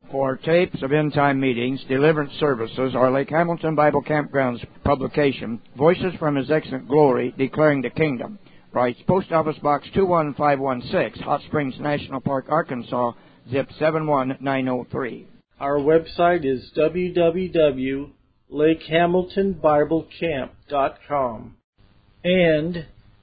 For tapes of end-time meetings, deliverance services, or Lake Hamilton Bible Campground's publication, Voices from His Excellent Glory, Declaring the Kingdom. Writes Post Office Box 21516, Hot Springs National Park, Arkansas, zip 71903. Our website is www.lakehamiltonbiblecamp.com and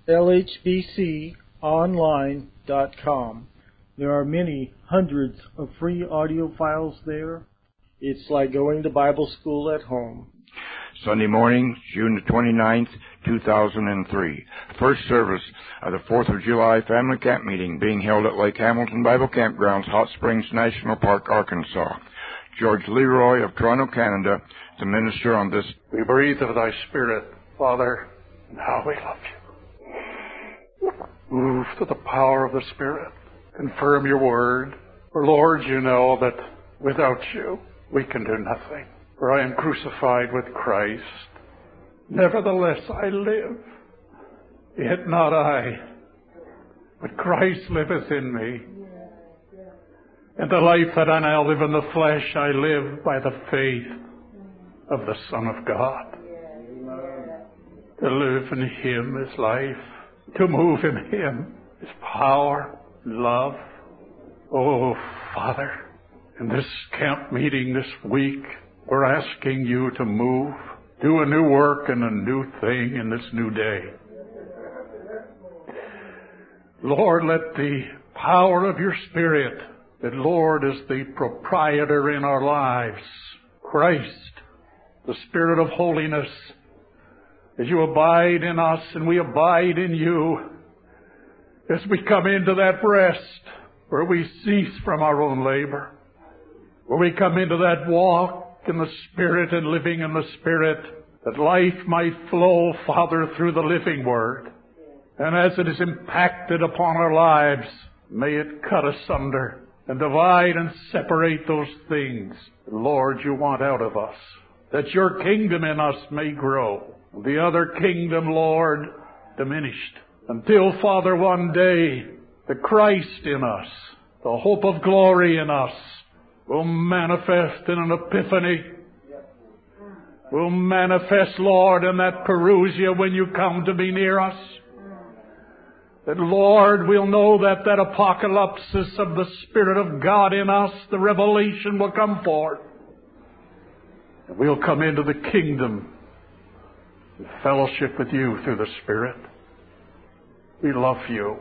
lhbconline.com. There are many hundreds of free audio files there. It's like going to Bible school at home. Sunday morning, June the 29th, 2003. First service of the 4th of July Family Camp Meeting being held at Lake Hamilton Bible Campgrounds, Hot Springs National Park, Arkansas. George Leroy of Toronto, Canada, to minister on this. We breathe of Thy Spirit, Father, and how we love You. Move to the power of the Spirit. Confirm Your word. For Lord, You know that without You, we can do nothing. For I am crucified with Christ. Nevertheless I live, yet not I, but Christ liveth in me. And the life that I now live in the flesh, I live by the faith of the Son of God. To live in Him is life. To move in Him is power, love. Oh, Father, in this camp meeting this week, we're asking You to move, do a new work and a new thing in this new day. Lord, let the power of Your Spirit, that Lord is the proprietor in our lives, Christ, the Spirit of holiness, as You abide in us and we abide in You, as we come into that rest where we cease from our own labor, where we come into that walk in the Spirit and living in the Spirit, that life might flow, Father, through the living Word. And as it is impacted upon our lives, may it cut asunder and divide and separate those things, Lord, You want out of us, that Your kingdom in us may grow, the other kingdom, Lord, diminished, until, Father, one day the Christ in us, the hope of glory in us, will manifest in an epiphany, will manifest, Lord, in that Perusia when You come to be near us. That, Lord, we'll know that apocalypsis of the Spirit of God in us, the revelation will come forth. And we'll come into the kingdom in fellowship with You through the Spirit. We love You.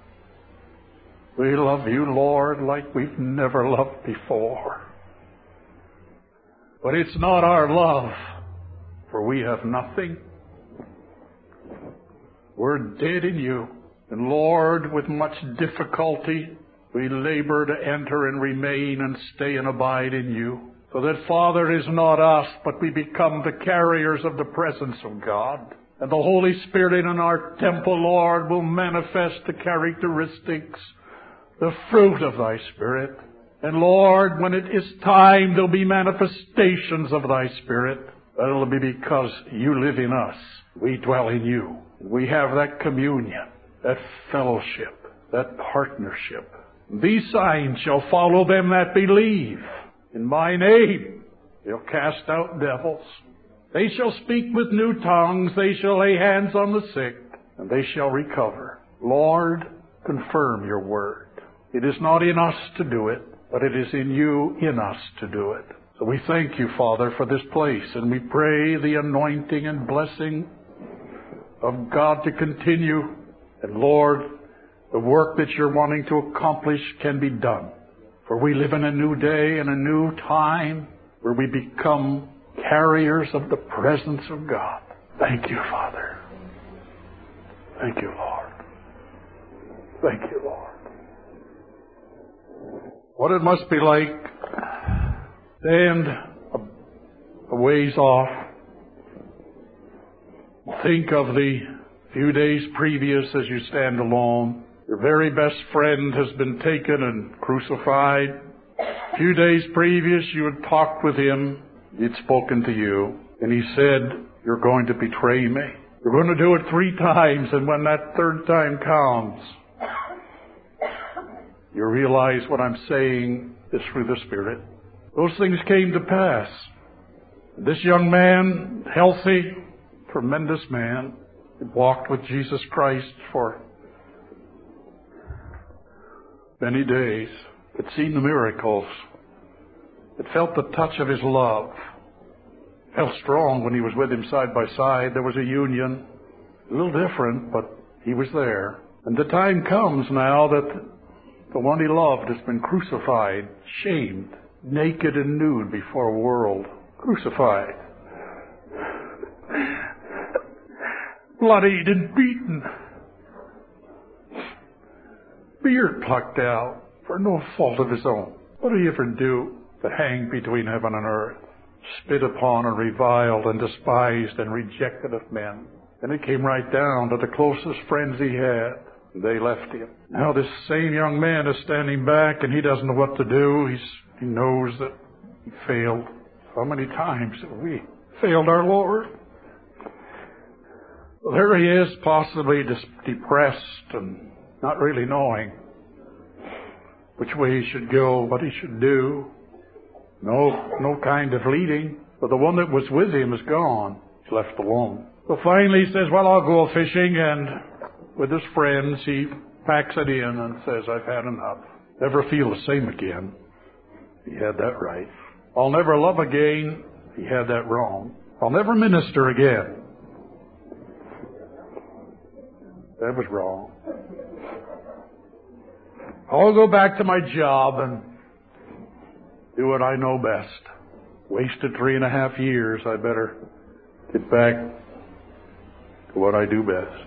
We love You, Lord, like we've never loved before. But it's not our love, for we have nothing. We're dead in You. And Lord, with much difficulty, we labor to enter and remain and stay and abide in You. So that, Father, it is not us, but we become the carriers of the presence of God. And the Holy Spirit in our temple, Lord, will manifest the characteristics, the fruit of Thy Spirit. And Lord, when it is time, there'll be manifestations of Thy Spirit. But it'll be because You live in us. We dwell in You. We have that communion, that fellowship, that partnership. These signs shall follow them that believe. In My name they'll cast out devils. They shall speak with new tongues. They shall lay hands on the sick, and they shall recover. Lord, confirm Your word. It is not in us to do it, but it is in You in us to do it. So we thank You, Father, for this place, and we pray the anointing and blessing of God to continue. And Lord, the work that You're wanting to accomplish can be done. For we live in a new day and a new time where we become carriers of the presence of God. Thank You, Father. Thank You, Lord. Thank You, Lord. What it must be like to stand a ways off, think of the few days previous as you stand alone. Your very best friend has been taken and crucified. A few days previous you had talked with him. He'd spoken to you. And he said, "You're going to betray me. You're going to do it 3 times. And when that 3rd time comes, you realize what I'm saying is through the Spirit. those things came to pass. This young man, healthy, tremendous man, had walked with Jesus Christ for many days, had seen the miracles, had felt the touch of his love, felt strong when he was with him side by side. There was a union, a little different, but he was there. And the time comes now that the one he loved has been crucified, shamed, naked and nude before a world, crucified, bloodied and beaten, beard plucked out for no fault of his own. What did he ever do to hang between heaven and earth, spit upon and reviled and despised and rejected of men? And it came right down to the closest friends he had. They left him. Now this same young man is standing back, and he doesn't know what to do. He knows that he failed. How many times have we failed our Lord? Well, there he is, possibly depressed and not really knowing which way he should go, what he should do. No kind of leading. But the one that was with him is gone. He's left alone. So finally he says, well, I'll go fishing, and with his friends he packs it in and says, I've had enough. Never feel the same again. He had that right. I'll never love again. He had that wrong. I'll never minister again. That was wrong. I'll go back to my job and do what I know best. Wasted 3.5 years. I better get back to what I do best.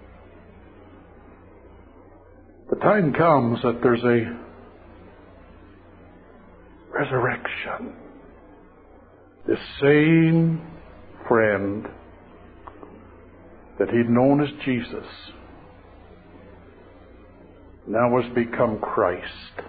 The time comes that there's a resurrection. This same friend that he'd known as Jesus now has become Christ,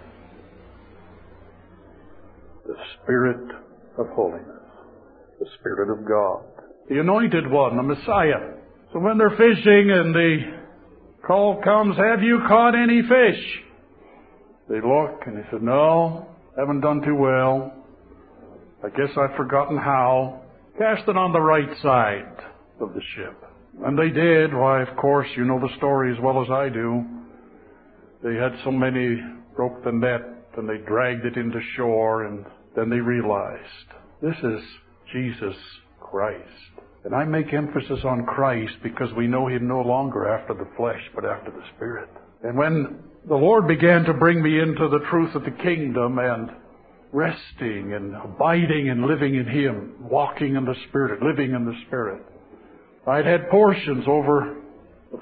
the Spirit of holiness, the Spirit of God, the Anointed One, the Messiah. So when they're fishing and the call comes, have you caught any fish? They look and he said, no, haven't done too well. I guess I've forgotten how. Cast it on the right side of the ship. And they did. Why, of course, you know the story as well as I do. They had so many, broke the net, and they dragged it into shore, and then they realized, this is Jesus Christ. And I make emphasis on Christ because we know Him no longer after the flesh, but after the Spirit. And when the Lord began to bring me into the truth of the kingdom and resting and abiding and living in Him, walking in the Spirit, living in the Spirit, I'd had portions over the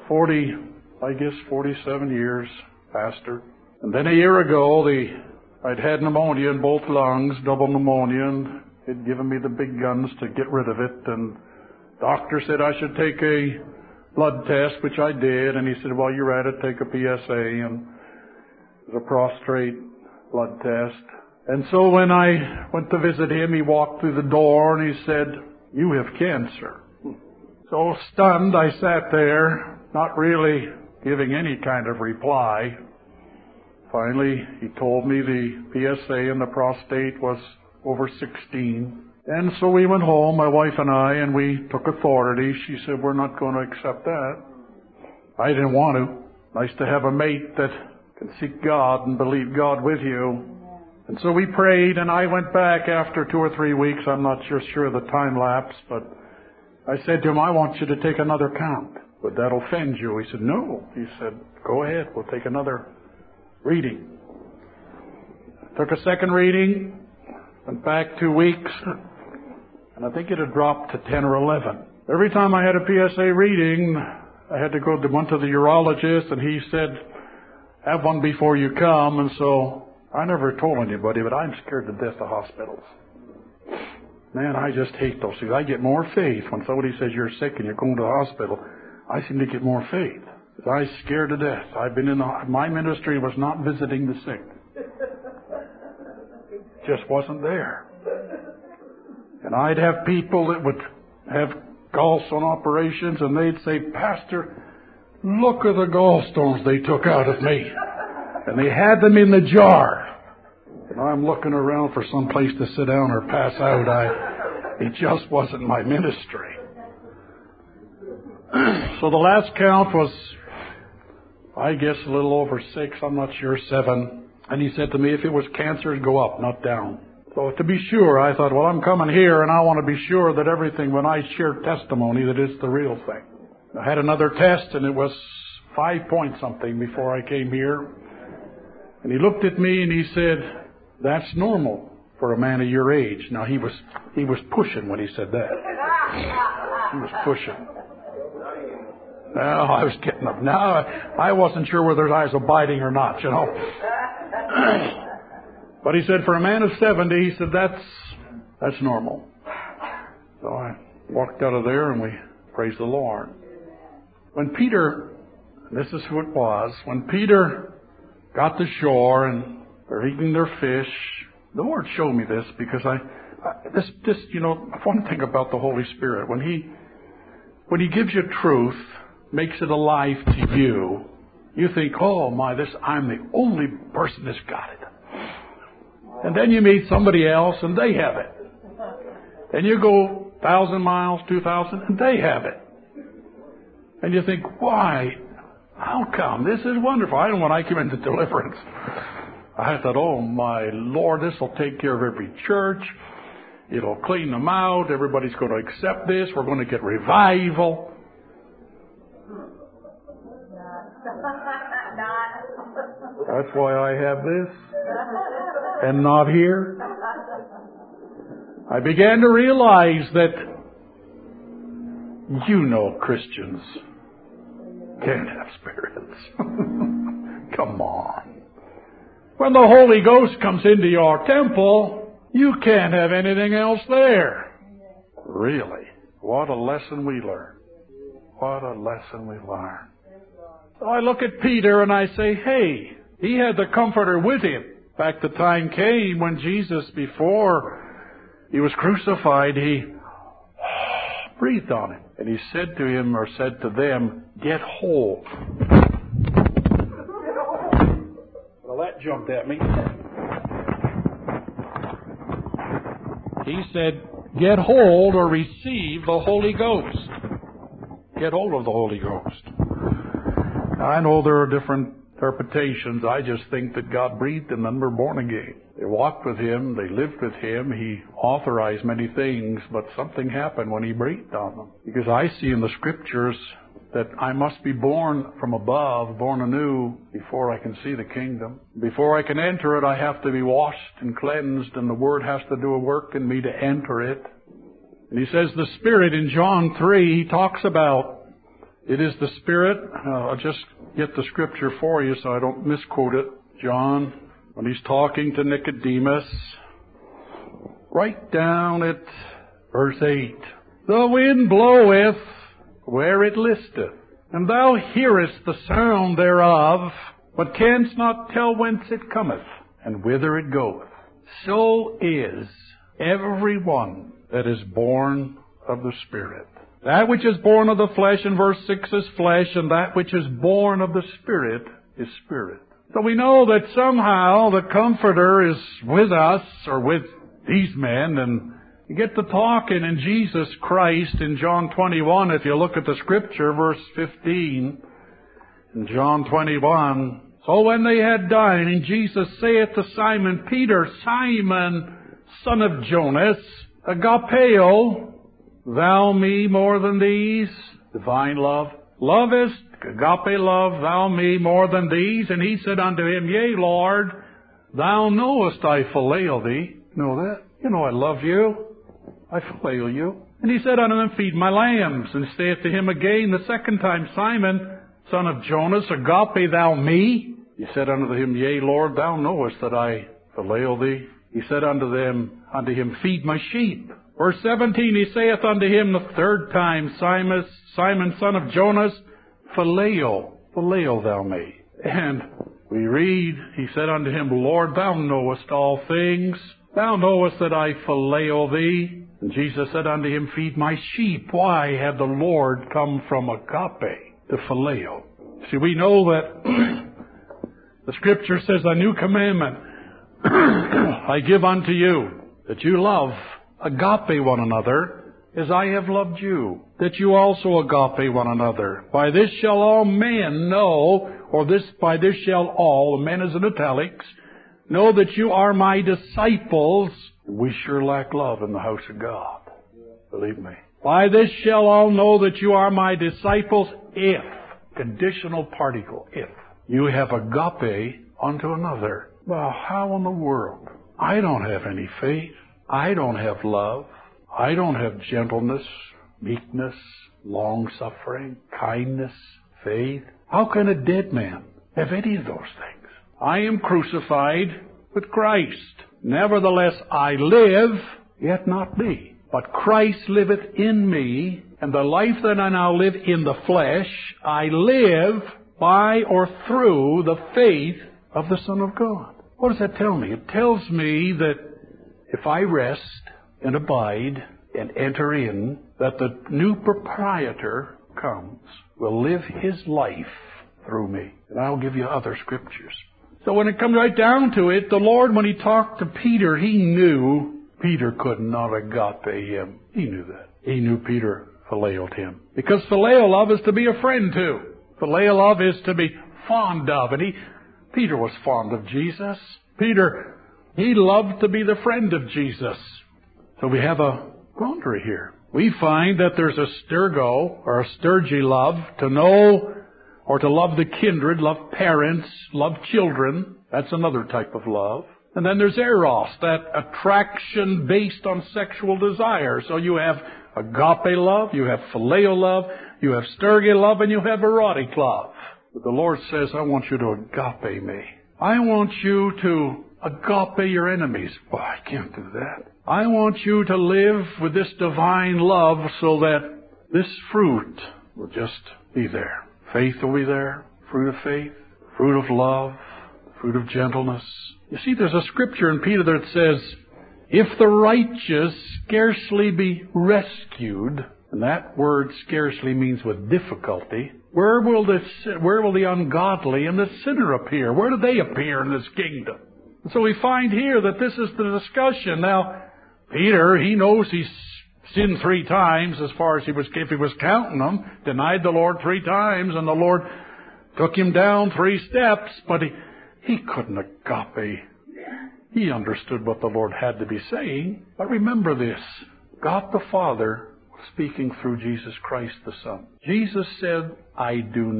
47 years, pastor. And then a year ago, I'd had pneumonia in both lungs, double pneumonia, and he'd given me the big guns to get rid of it. And doctor said I should take a blood test, which I did. And he said, while you're at it, take a PSA. And it was a prostate blood test. And so when I went to visit him, he walked through the door and he said, you have cancer. So stunned, I sat there, not really giving any kind of reply. Finally, he told me the PSA in the prostate was over 16. And so we went home, my wife and I, and we took authority. She said, we're not going to accept that. I didn't want to. Nice to have a mate that can seek God and believe God with you. And so we prayed, and I went back after 2 or 3 weeks. I'm not sure of the time lapse, but I said to him, I want you to take another count. Would that offend you? He said, no. He said, go ahead. We'll take another reading. Took a second reading, went back 2 weeks, and I think it had dropped to 10 or 11. Every time I had a PSA reading, I had to go to one to the urologist, and he said, have one before you come. And so I never told anybody, but I'm scared to death of hospitals. Man, I just hate those things. I get more faith when somebody says you're sick and you're going to the hospital. I seem to get more faith. I'm scared to death. I've been my ministry was not visiting the sick. Just wasn't there. And I'd have people that would have gallstone operations, and they'd say, Pastor, look at the gallstones they took out of me. And they had them in the jar. I'm looking around for some place to sit down or pass out. It just wasn't my ministry. So the last count was, I guess, a little over 6, I'm not sure, 7. And he said to me, if it was cancer, it'd go up, not down. So to be sure, I thought, well, I'm coming here and I want to be sure that everything, when I share testimony, that it's the real thing. I had another test and it was 5 point something before I came here. And he looked at me and he said, that's normal for a man of your age. Now he was pushing when he said that. He was pushing. Now I was getting up. Now I wasn't sure whether I was abiding or not, you know. But he said, for a man of 70, he said, that's normal. So I walked out of there and we praised the Lord. When Peter, this is who it was, when Peter got to shore and they're eating their fish, the Lord showed me this because this, you know, one thing about the Holy Spirit, when He gives you truth, makes it alive to you, you think, oh my, I'm the only person that's got it. And then you meet somebody else and they have it. And you go 1,000 miles, 2,000, and they have it. And you think, why? How come? This is wonderful. I know when I came into deliverance, I thought, oh my Lord, this will take care of every church. It'll clean them out. Everybody's going to accept this. We're going to get revival. That's why I have this and not here. I began to realize that, you know, Christians can't have spirits. Come on. When the Holy Ghost comes into your temple, you can't have anything else there. Really. What a lesson we learn. What a lesson we learn. So I look at Peter and I say, hey, he had the Comforter with him. In fact, the time came when Jesus, before he was crucified, he breathed on him. And he said to him, or said to them, get hold. Well, that jumped at me. He said, get hold or receive the Holy Ghost. Get hold of the Holy Ghost. Now, I know there are different interpretations. I just think that God breathed in them, were born again. They walked with Him, they lived with Him, He authorized many things, but something happened when He breathed on them. Because I see in the Scriptures that I must be born from above, born anew, before I can see the kingdom. Before I can enter it, I have to be washed and cleansed, and the Word has to do a work in me to enter it. And He says the Spirit in John 3, He talks about it is the Spirit. I'll just get the Scripture for you so I don't misquote it. John, when he's talking to Nicodemus, right down at verse 8. The wind bloweth where it listeth, and thou hearest the sound thereof, but canst not tell whence it cometh, and whither it goeth. So is every one that is born of the Spirit. That which is born of the flesh, in verse 6, is flesh, and that which is born of the Spirit is spirit. So we know that somehow the Comforter is with us, or with these men, and you get to talking in Jesus Christ in John 21. If you look at the Scripture, verse 15, in John 21, so when they had dined, Jesus saith to Simon Peter, Simon, son of Jonas, agapeo, thou me more than these? Divine love. Lovest, agape love, thou me more than these? And he said unto him, Yea, Lord, thou knowest I phileo thee. You know that? You know I love you. I phileo you. And he said unto them, Feed my lambs. And saith to him again the second time, Simon, son of Jonas, agape thou me? He said unto him, Yea, Lord, thou knowest that I phileo thee. He said unto him, Feed my sheep. Verse 17, he saith unto him the third time, Simon, son of Jonas, phileo thou me. And we read, he said unto him, Lord, thou knowest all things. Thou knowest that I phileo thee. And Jesus said unto him, Feed my sheep. Why had the Lord come from agape to phileo? See, we know that the Scripture says, A new commandment I give unto you that you love agape one another as I have loved you, that you also agape one another. By this shall all men know, or by this shall all, the men is in italics, know that you are my disciples. We sure lack love in the house of God. Believe me. By this shall all know that you are my disciples if, conditional particle, if you have agape unto another. Well, how in the world? I don't have any faith. I don't have love. I don't have gentleness, meekness, long-suffering, kindness, faith. How can a dead man have any of those things? I am crucified with Christ. Nevertheless, I live, yet not me. But Christ liveth in me, and the life that I now live in the flesh, I live by or through the faith of the Son of God. What does that tell me? It tells me that if I rest and abide and enter in, that the new proprietor comes, will live his life through me. And I'll give you other scriptures. So when it comes right down to it, the Lord, when He talked to Peter, He knew Peter could not agape Him. He knew that. He knew Peter phileu'd him. Because phileo love is to be a friend to. Phileo love is to be fond of. And Peter was fond of Jesus. Peter, he loved to be the friend of Jesus. So we have a quandary here. We find that there's a stergo or a sturgy love, to know or to love the kindred, love parents, love children. That's another type of love. And then there's eros, that attraction based on sexual desire. So you have agape love, you have phileo love, you have sterge love, and you have erotic love. But the Lord says, I want you to agape me. I want you to agape your enemies. Well, I can't do that. I want you to live with this divine love so that this fruit will just be there. Faith will be there, fruit of faith, fruit of love, fruit of gentleness. You see, there's a scripture in Peter that says, if the righteous scarcely be rescued, and that word scarcely means with difficulty, where will the ungodly and the sinner appear? Where do they appear in this kingdom? And so we find here that this is the discussion. Now, Peter, he knows he's sinned 3 times as far as if he was counting them, denied the Lord 3 times, and the Lord took him down 3 steps, but he couldn't agape. He understood what the Lord had to be saying. But remember this, God the Father was speaking through Jesus Christ the Son. Jesus said, I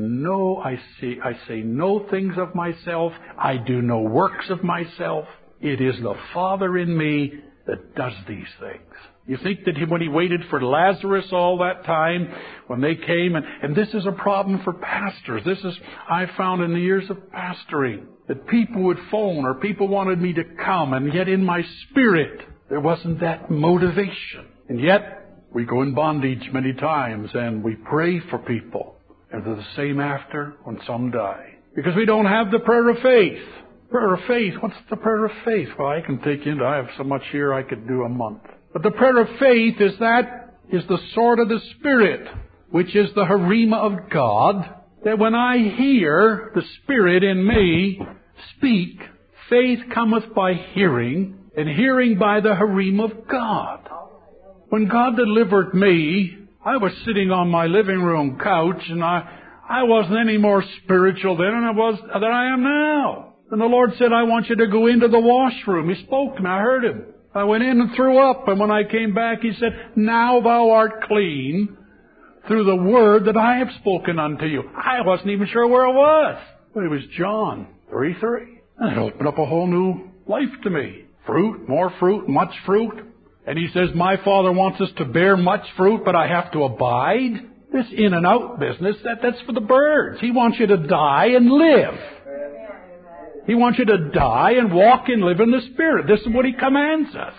say no things of myself. I do no works of myself. It is the Father in me that does these things. You think that when He waited for Lazarus all that time, when they came, and this is a problem for pastors. I found in the years of pastoring, that people would phone or people wanted me to come, and yet in my spirit, there wasn't that motivation. And yet, we go in bondage many times, and we pray for people. And they're the same after when some die. Because we don't have the prayer of faith. Prayer of faith, what's the prayer of faith? Well, I can take into, I have so much here I could do a month. But the prayer of faith is the sword of the Spirit, which is the harima of God, that when I hear the Spirit in me speak, faith cometh by hearing, and hearing by the harima of God. When God delivered me, I was sitting on my living room couch, and I wasn't any more spiritual then than I am now. And the Lord said, I want you to go into the washroom. He spoke to me. I heard Him. I went in and threw up, and when I came back, He said, now thou art clean through the word that I have spoken unto you. I wasn't even sure where it was. But it was John 3:3. And it opened up a whole new life to me. Fruit, more fruit, much fruit. And He says, my Father wants us to bear much fruit, but I have to abide. This in and out business, that's for the birds. He wants you to die and live. He wants you to die and walk and live in the Spirit. This is what He commands us.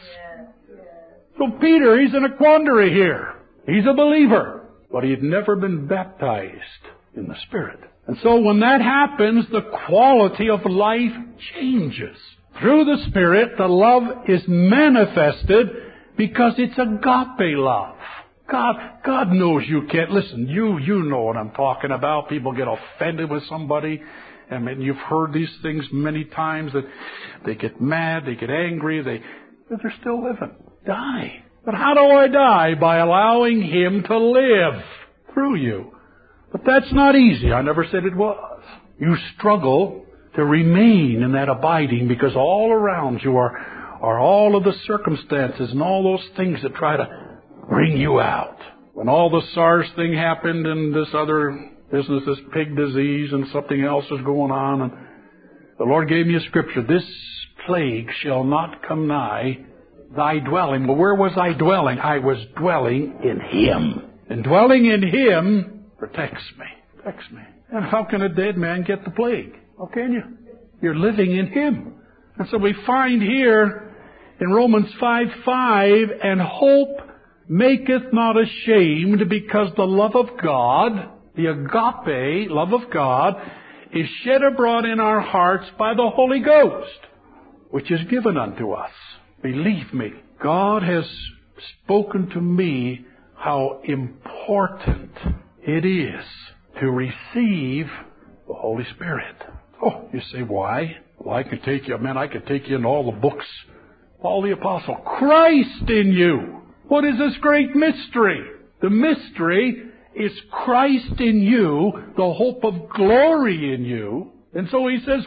So Peter, he's in a quandary here. He's a believer, but he had never been baptized in the Spirit. And so when that happens, the quality of life changes. Through the Spirit, the love is manifested because it's agape love. God knows you can't. Listen, you know what I'm talking about. People get offended with somebody, I mean, you've heard these things many times, that they get mad, they get angry, but they're still living. Die. But how do I die? By allowing Him to live through you. But that's not easy. I never said it was. You struggle to remain in that abiding, because all around you are all of the circumstances and all those things that try to bring you out. When all the SARS thing happened and this other business, this pig disease and something else was going on, and the Lord gave me a scripture, this plague shall not come nigh thy dwelling. Well, where was I dwelling? I was dwelling in Him. And dwelling in Him protects me. Protects me. And how can a dead man get the plague? How can you? You're living in Him. And so we find here in Romans 5:5, and hope maketh not ashamed, because the love of God, the agape love of God, is shed abroad in our hearts by the Holy Ghost, which is given unto us. Believe me, God has spoken to me how important it is to receive the Holy Spirit. Oh, you say, why? Well, I could take you in all the books. Paul the Apostle, Christ in you. What is this great mystery? The mystery is Christ in you, the hope of glory in you. And so he says,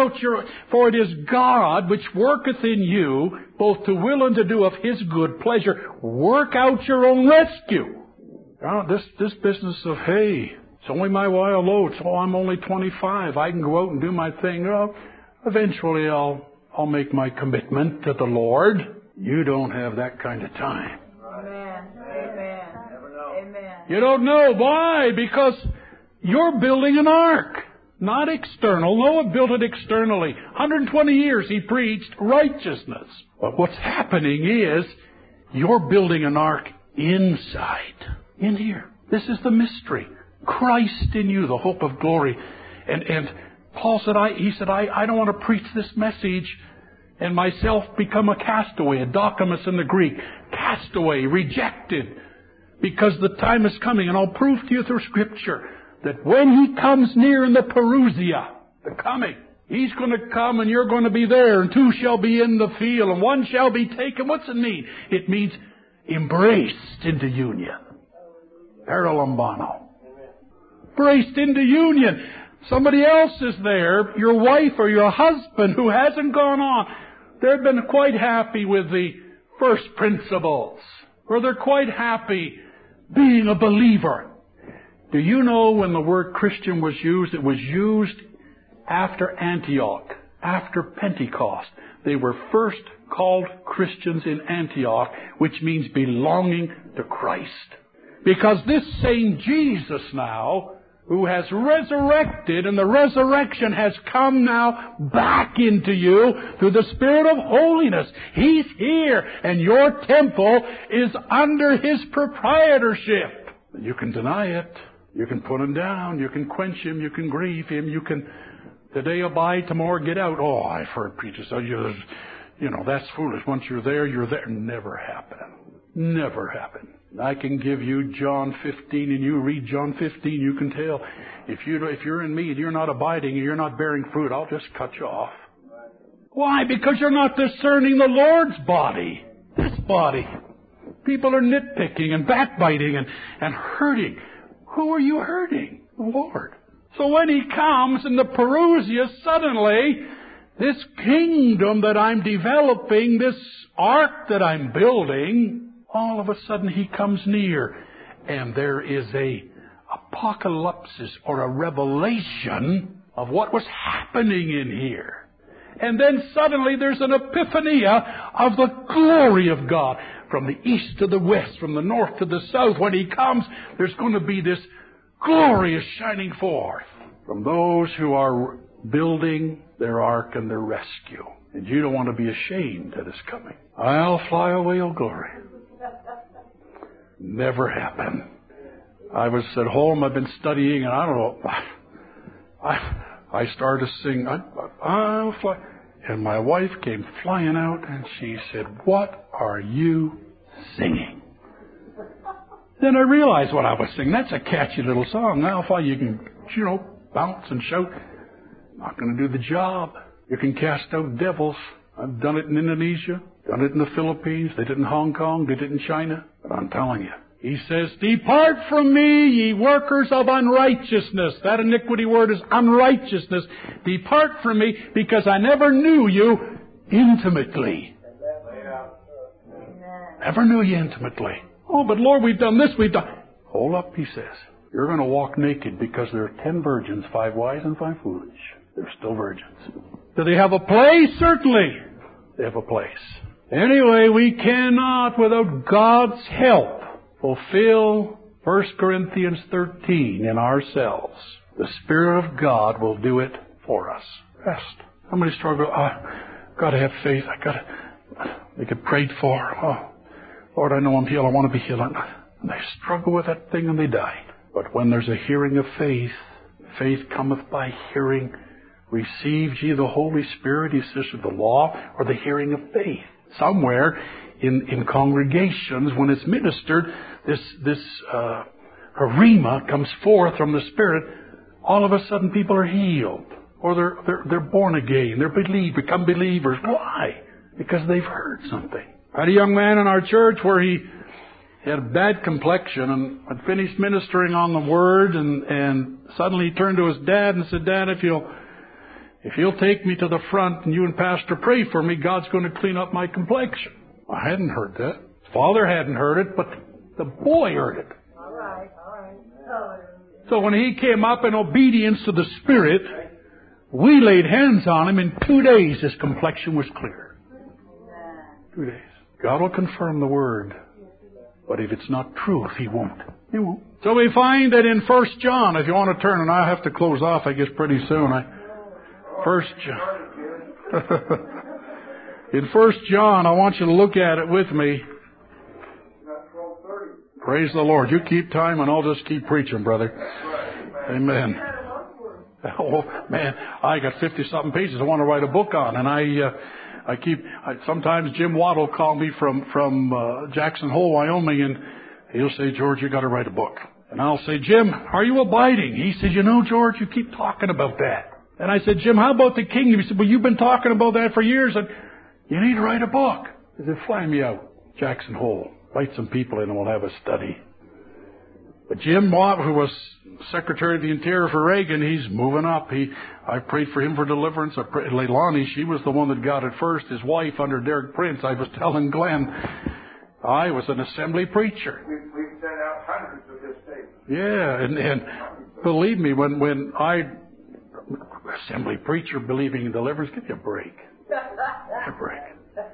for it is God which worketh in you, both to will and to do of His good pleasure. Work out your own rescue. This business of, hey, it's only my while oats. Oh, I'm only 25. I can go out and do my thing. Oh, eventually I'll make my commitment to the Lord. You don't have that kind of time. Amen. Amen. Amen. You don't know. Why? Because you're building an ark. Not external. Noah built it externally. 120 years he preached righteousness. But what's happening is you're building an ark inside. In here. This is the mystery. Christ in you, the hope of glory. And Paul said, I don't want to preach this message and myself become a castaway, a dokimus in the Greek. Castaway, rejected. Because the time is coming, and I'll prove to you through Scripture, that when He comes near in the Parousia, the coming, He's going to come and you're going to be there, and two shall be in the field, and one shall be taken. What's it mean? It means embraced into union. Paralambano. Embraced into union. Somebody else is there, your wife or your husband, who hasn't gone on. They've been quite happy with the first principles, or they're quite happy being a believer. Do you know when the word Christian was used? It was used after Antioch, after Pentecost. They were first called Christians in Antioch, which means belonging to Christ. Because this same Jesus now, who has resurrected, and the resurrection has come now back into you through the Spirit of holiness. He's here, and your temple is under His proprietorship. You can deny it. You can put Him down. You can quench Him. You can grieve Him. You can today abide, tomorrow get out. Oh, I've heard preachers say, that's foolish. Once you're there, you're there. Never happened. Never happened. I can give you John 15, and you read John 15, you can tell. If you're in me and you're not abiding and you're not bearing fruit, I'll just cut you off. Why? Because you're not discerning the Lord's body. This body. People are nitpicking and backbiting and hurting. Who are you hurting? The Lord. So when He comes in the Parousia, suddenly this kingdom that I'm developing, this ark that I'm building, all of a sudden He comes near, and there is a apocalypse or a revelation of what was happening in here. And then suddenly there's an epiphania of the glory of God. From the east to the west, from the north to the south, when He comes, there's going to be this glorious shining forth from those who are building their ark and their rescue. And you don't want to be ashamed at His coming. I'll fly away, O glory. Never happened. I was at home, I've been studying, and I don't know, I started to sing, I'll fly. And my wife came flying out, and she said, "What are you singing?" Then I realized what I was singing. That's a catchy little song. I'll fly, you can, bounce and shout. Not going to do the job. You can cast out devils. I've done it in Indonesia, done it in the Philippines, did it in Hong Kong, did it in China. But I'm telling you, He says, depart from me, ye workers of unrighteousness. That iniquity word is unrighteousness. Depart from me, because I never knew you intimately. Never knew you intimately. Oh, but Lord, we've done this, we've done... Hold up, He says. You're going to walk naked because there are 10 virgins, 5 wise and 5 foolish. They're still virgins. Do they have a place? Certainly. They have a place. Anyway, we cannot, without God's help, fulfill 1 Corinthians 13 in ourselves. The Spirit of God will do it for us. Rest. How many struggle? I've got to have faith. I've got to get prayed for. Oh, Lord, I know I'm healed. I want to be healed. And they struggle with that thing and they die. But when there's a hearing of faith, faith cometh by hearing. Receive ye the Holy Spirit, He says, of the law, or the hearing of faith. Somewhere in congregations, when it's ministered, this harima comes forth from the Spirit. All of a sudden, people are healed, or they're born again. Become believers. Why? Because they've heard something. I had a young man in our church where he had a bad complexion, and had finished ministering on the Word, and suddenly he turned to his dad and said, "Dad, if you'll take me to the front and you and Pastor pray for me, God's going to clean up my complexion." I hadn't heard that. His father hadn't heard it, but the boy heard it. All right. So when he came up in obedience to the Spirit, we laid hands on him. In 2 days, his complexion was clear. 2 days. God will confirm the Word. But if it's not truth, He won't. He won't. So we find that in 1 John, if you want to turn, and I have to close off, I guess, pretty soon. 1 John. In 1 John, I want you to look at it with me. Praise the Lord. You keep time and I'll just keep preaching, brother. Amen. Oh, man, I got 50-something pages I want to write a book on. And sometimes Jim Watt will call me from Jackson Hole, Wyoming, and he'll say, "George, you got to write a book." And I'll say, "Jim, are you abiding?" He says, "You know, George, you keep talking about that." And I said, "Jim, how about the kingdom?" He said, "Well, you've been talking about that for years, and you need to write a book." He said, "Fly me out, Jackson Hole. Invite some people in and we'll have a study." But Jim Watt, who was Secretary of the Interior for Reagan, he's moving up. I prayed for him for deliverance. Leilani, she was the one that got it first. His wife under Derek Prince. I was telling Glenn, I was an assembly preacher. We've sent out hundreds of this tape. Yeah, and believe me, when I assembly preacher believing in deliverance, give you a break. Give you a break.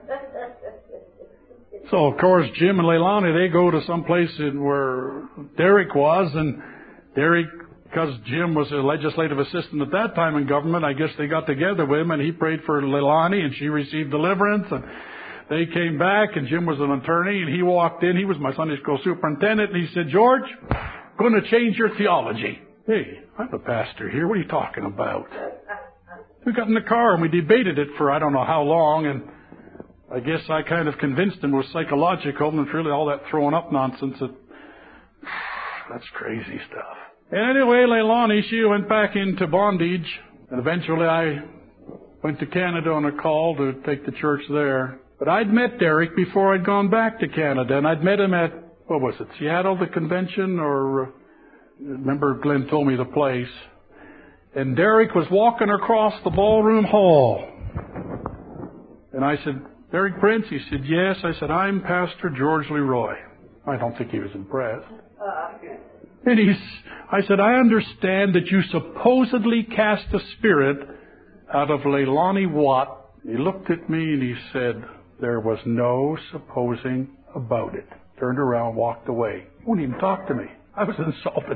So, of course, Jim and Leilani, they go to some place where Derek was, and Derek, because Jim was a legislative assistant at that time in government, I guess they got together with him, and he prayed for Leilani, and she received deliverance, and they came back, and Jim was an attorney, and he walked in. He was my Sunday school superintendent, and he said, "George, I'm going to change your theology." "Hey, I'm a pastor here. What are you talking about?" We got in the car, and we debated it for I don't know how long, and I guess I kind of convinced him it was psychological, and it's really all that throwing up nonsense. That's crazy stuff. And anyway, Leilani, she went back into bondage, and eventually I went to Canada on a call to take the church there. But I'd met Derek before I'd gone back to Canada, and I'd met him at, what was it, Seattle, the convention, or remember Glenn told me the place. And Derek was walking across the ballroom hall. And I said, "Derek Prince?" He said, "Yes." I said, "I'm Pastor George Leroy." I don't think he was impressed. And I said, "I understand that you supposedly cast a spirit out of Leilani Watt." He looked at me and he said, "There was no supposing about it." Turned around, walked away. Wouldn't even talk to me. I was insulted.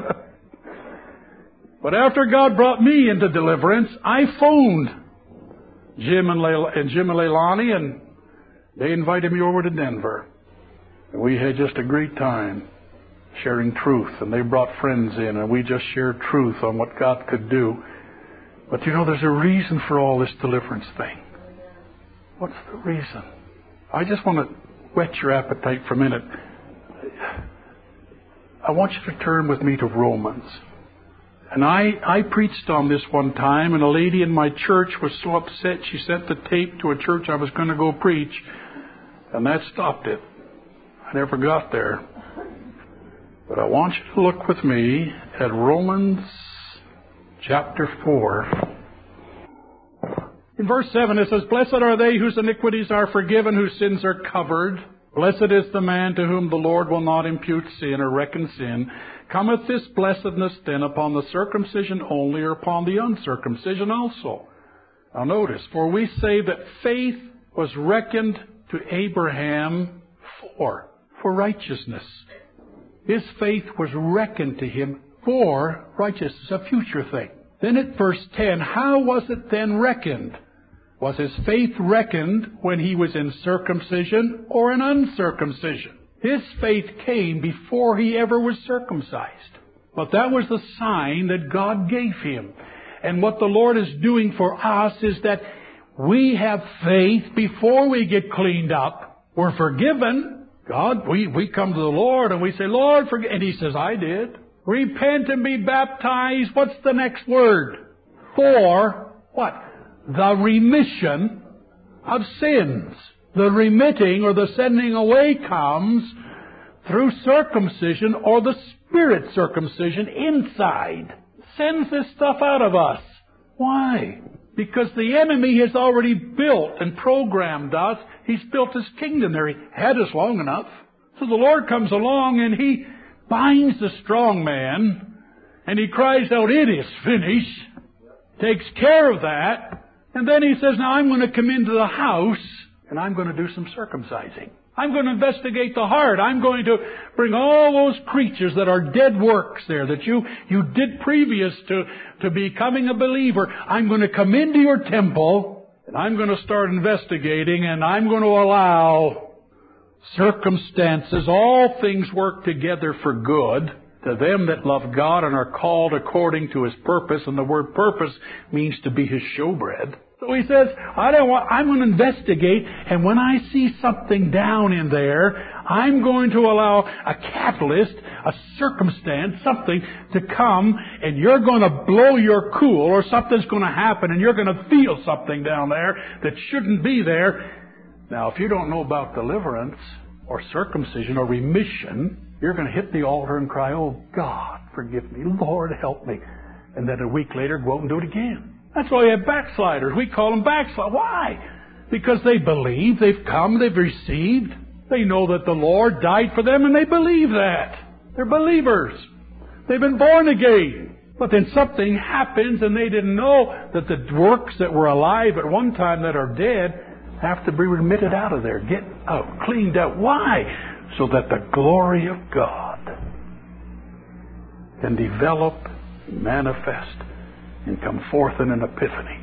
But after God brought me into deliverance, I phoned Jim and Leilani, and they invited me over to Denver. And we had just a great time sharing truth, and they brought friends in, and we just shared truth on what God could do. But you know, there's a reason for all this deliverance thing. What's the reason? I just want to whet your appetite for a minute. I want you to turn with me to Romans. And I preached on this one time, and a lady in my church was so upset she sent the tape to a church I was going to go preach, and that stopped it. I never got there. But I want you to look with me at Romans chapter 4. In verse 7 it says, "Blessed are they whose iniquities are forgiven, whose sins are covered. Blessed is the man to whom the Lord will not impute sin or reckon sin. Cometh this blessedness then upon the circumcision only, or upon the uncircumcision also?" Now notice, "For we say that faith was reckoned to Abraham for righteousness." His faith was reckoned to him for righteousness, a future thing. Then at verse 10, how was it then reckoned? Was his faith reckoned when he was in circumcision or in uncircumcision? His faith came before he ever was circumcised. But that was the sign that God gave him. And what the Lord is doing for us is that we have faith before we get cleaned up. We're forgiven. God, we come to the Lord and we say, "Lord, forgive." And He says, "I did." Repent and be baptized. What's the next word? For what? The remission of sins. The remitting or the sending away comes through circumcision or the Spirit circumcision inside. Sends this stuff out of us. Why? Because the enemy has already built and programmed us. He's built his kingdom there. He had us long enough. So the Lord comes along and He binds the strong man and He cries out, "It is finished." Takes care of that. And then He says, "Now I'm going to come into the house and I'm going to do some circumcising. I'm going to investigate the heart. I'm going to bring all those creatures that are dead works there that you did previous to becoming a believer. I'm going to come into your temple and I'm going to start investigating, and I'm going to allow circumstances, all things work together for good to them that love God and are called according to His purpose." And the word purpose means to be His showbread. So He says, I'm going to investigate, and when I see something down in there, I'm going to allow a catalyst, a circumstance, something to come, and you're going to blow your cool, or something's going to happen, and you're going to feel something down there that shouldn't be there. Now, if you don't know about deliverance or circumcision or remission, you're going to hit the altar and cry, "Oh, God, forgive me. Lord, help me." And then a week later, go out and do it again. That's why we have backsliders. We call them backsliders. Why? Because they believe, they've come, they've received. They know that the Lord died for them, and they believe that. They're believers. They've been born again. But then something happens, and they didn't know that the works that were alive at one time that are dead have to be remitted out of there, get out, cleaned out. Why? So that the glory of God can develop, manifest, and come forth in an epiphany.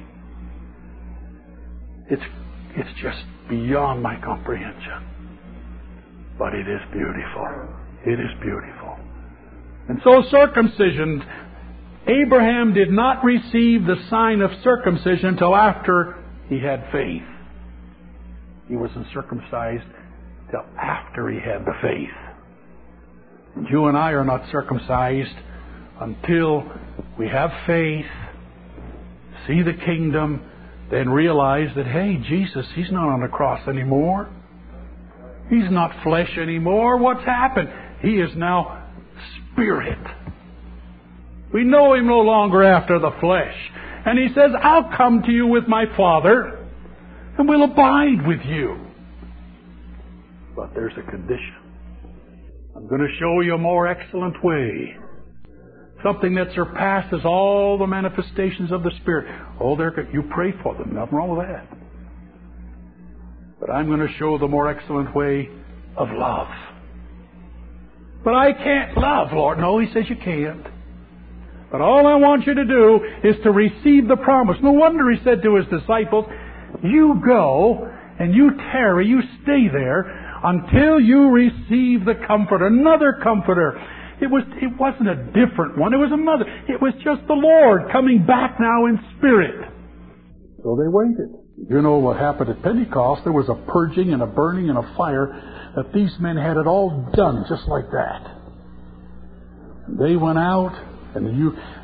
It's just beyond my comprehension. But it is beautiful. It is beautiful. And so circumcision, Abraham did not receive the sign of circumcision until after he had faith. He wasn't circumcised till after he had the faith. And you and I are not circumcised until we have faith, see the kingdom, then realize that, hey, Jesus, He's not on the cross anymore. He's not flesh anymore. What's happened? He is now Spirit. We know Him no longer after the flesh. And He says, "I'll come to you with my Father, and we'll abide with you." But there's a condition. I'm going to show you a more excellent way. Something that surpasses all the manifestations of the Spirit. Oh, you pray for them. Nothing wrong with that. But I'm going to show the more excellent way of love. But I can't love, Lord. No, He says you can't. But all I want you to do is to receive the promise. No wonder He said to His disciples, "You go and you tarry, you stay there until you receive the Comforter," another Comforter. It wasn't a different one. It was another. It was just the Lord coming back now in spirit. So they waited. You know what happened at Pentecost? There was a purging and a burning and a fire that these men had it all done just like that. They went out, and